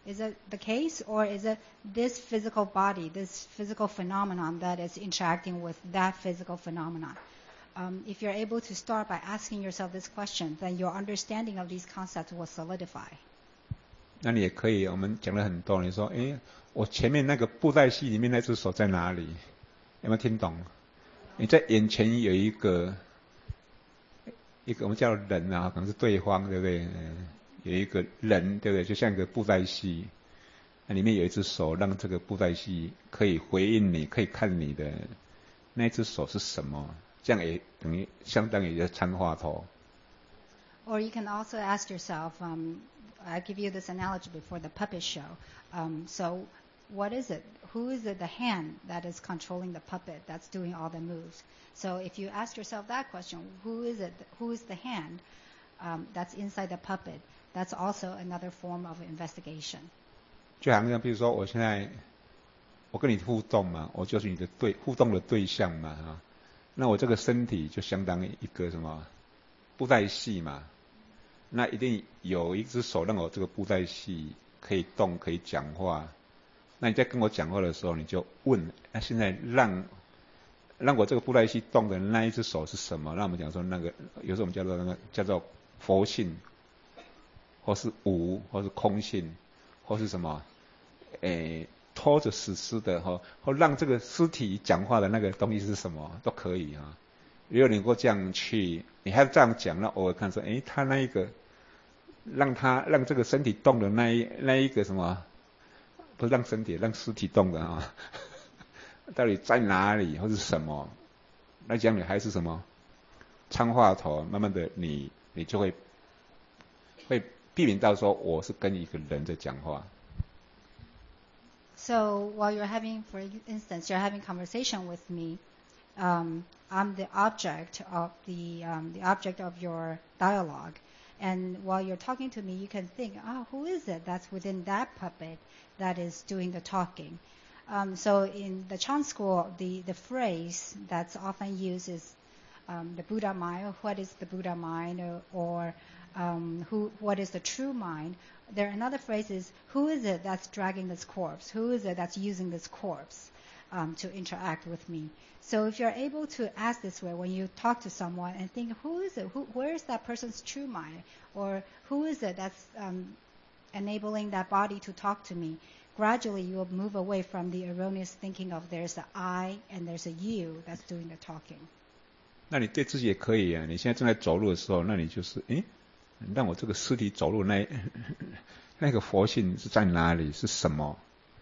Is it the case, or is it this physical body, this physical phenomenon that is interacting with that physical phenomenon? If you're able to start by asking yourself this question, then your understanding of these concepts will solidify. 那你也可以，我们讲了很多，你说，我前面那个布袋戏里面那只手在哪里？有没有听懂？你在眼前有一个我们叫人啊，可能是对方，对不对？有一个人，对不对？就像一个布袋戏，那里面有一只手，让这个布袋戏可以回应你，可以看你的那只手是什么？这样也相当于在参话头。 Or you can also ask yourself, I give you this analogy before the puppet show. So what is it? Who is it, the hand that is controlling the puppet that's doing all the moves? So if you ask yourself that question, who is it? Who is the hand that's inside the puppet? That's also another form of investigation. 就好像比如说我现在我跟你互动嘛，我就是你的互动的对象嘛啊，那我这个身体就相当于一个什么布袋戏嘛。那一定有一只手让我这个布袋戏可以动，可以讲话。那你在跟我讲话的时候，你就问：那现在让我这个布袋戏动的那一只手是什么？那我们讲说那个，有时候我们叫做佛性，或是无，或是空性，或是什么？拖着死尸的，或让这个尸体讲话的那个东西是什么，都可以啊。如果你能够这样去，你还这样讲，那偶尔看说，他那一个让这个身体动的那一个什么，不是让身体让尸体动的啊，到底在哪里或是什么？那讲你还是什么参话头，慢慢的你就会避免到说我是跟一个人在讲话。 So while you're having, for instance, you're having conversation with me. I'm the object of the object of your dialogue, and while you're talking to me, you can think, who is it that's within that puppet that is doing the talking? So in the Chan school, the phrase that's often used is the Buddha mind. What is the Buddha mind, or what is the true mind? There another phrase is, who is it that's dragging this corpse? Who is it that's using this corpse to interact with me? So if you're able to ask this way when you talk to someone and think, who is it? Where is that person's true mind? Or who is it that's enabling that body to talk to me? Gradually you will move away from the erroneous thinking of there's an I and there's a you that's doing the talking. 那你对自己也可以啊，你现在正在走路的时候，那你就是让我这个尸体走路那个佛性是在哪里？是什么？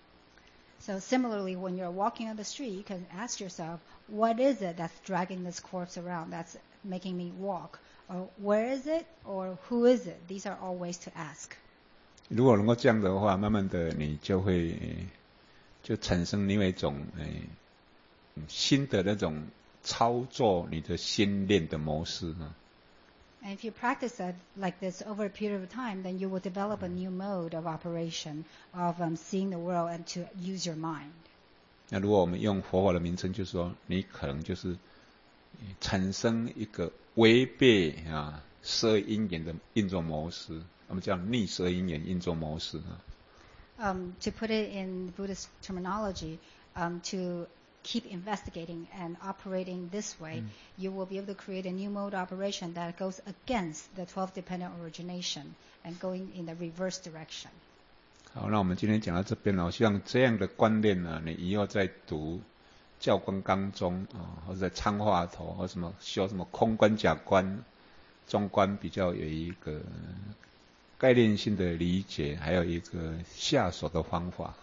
So similarly, when you're walking on the street, you can ask yourself, what is it that's dragging this corpse around, that's making me walk? Or where is it? Or who is it? These are all ways to ask. 如果能够这样的话，慢慢的你就会就产生另外一种新的那种操作你的心念的模式啊。 And if you practice that like this over a period of time, then you will develop a new mode of operation of seeing the world and to use your mind. 那如果我们用佛法的名称，就是说你可能就是产生一个违背十二因缘的运作模式，我们叫逆十二因缘运作模式啊。 To put it in Buddhist terminology, to keep investigating and operating this way, you will be able to create a new mode of operation that goes against the 12 dependent origination and going in the reverse direction. 好，那我们今天讲到这边了，我希望这样的观念呢，你以后在读教观纲中或者在参话头或什么修什么空观、假观、中观，比较有一个概念性的理解，还有一个下手的方法。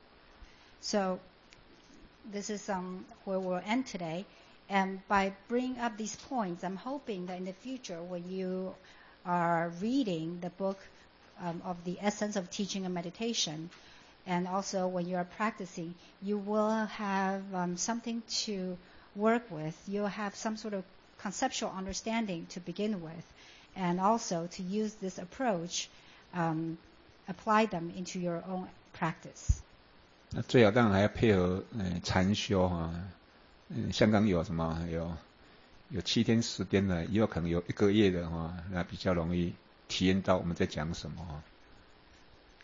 So this is where we'll end today. And by bringing up these points, I'm hoping that in the future, when you are reading the book of the essence of teaching and meditation, and also when you are practicing, you will have something to work with. You'll have some sort of conceptual understanding to begin with, and also to use this approach, apply them into your own practice. 那最好当然还要配合禅修香港有什么有7天10天的，以后可能有1个月的那比较容易体验到我们在讲什么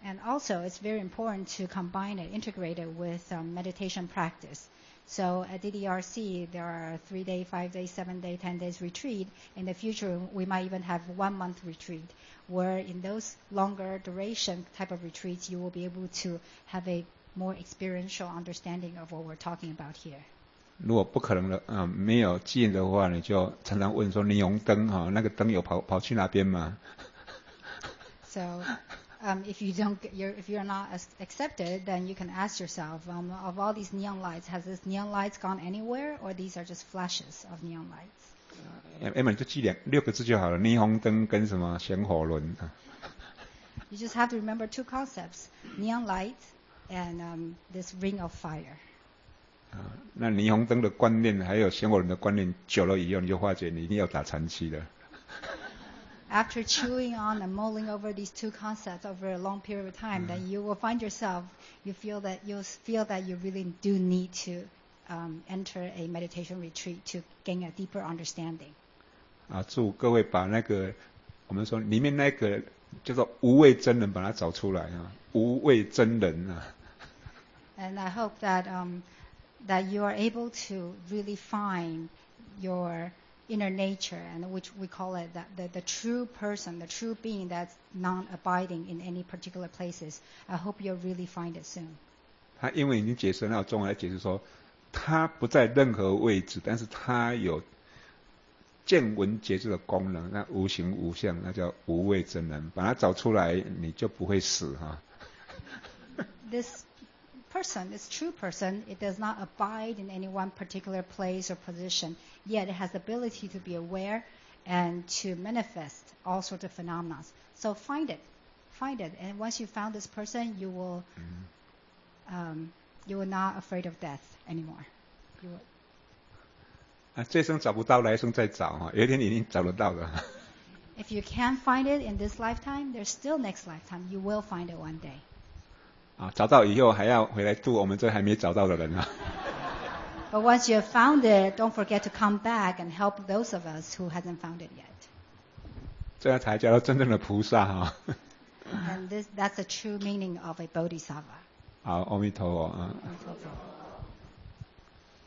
And also, it's very important to combine it, integrate it with meditation practice. So at DDRC, there are 3-day, 5-day, 7-day, 10 days retreat. In the future, we might even have 1-month retreat, where in those longer duration type of retreats, you will be able to have a more experiential understanding of what we're talking about here. 如果不可能的没有见的话，你就常常问说霓虹灯那个灯有跑去那边吗？ So if you're not accepted, then you can ask yourself, of all these neon lights, has this neon lights gone anywhere, or these are just flashes of neon lights? 要么你就记6个字就好了，霓虹灯跟什么旋火轮。 You just have to remember 2 concepts: neon light and this ring of fire. 那霓虹灯的观念还有旋火轮的观念久了以后，你就发觉你一定要打禅期了。 After chewing on and mulling over these 2 concepts over a long period of time, then you will find yourself, you'll feel that you really do need to enter a meditation retreat to gain a deeper understanding. 祝各位把那个我们说里面那个叫做无畏真人把它找出来无畏真人 And I hope that that you are able to really find your inner nature, and which we call it the true person, the true being that's non-abiding in any particular places. I hope you'll really find it soon. 他英文已经解释，那中文来解释说，他不在任何位置，但是他有见闻觉知的功能，那无形无相，那叫无畏真人。把它找出来，你就不会死 This person, this true person, it does not abide in any one particular place or position, yet it has the ability to be aware and to manifest all sorts of phenomena. So find it, and once you found this person, you will not afraid of death anymore. You will. 这生找不到，来生再找有一天你一定找得到的。 If you can't find it in this lifetime, there's still next lifetime. You will find it one day. 找到以后还要回来度我们这还没找到的人 But once you have found it, don't forget to come back and help those of us who hasn't found it yet. 这样才叫做真正的菩萨 And that's the true meaning of a bodhisattva. 好，阿弥陀佛阿弥陀佛。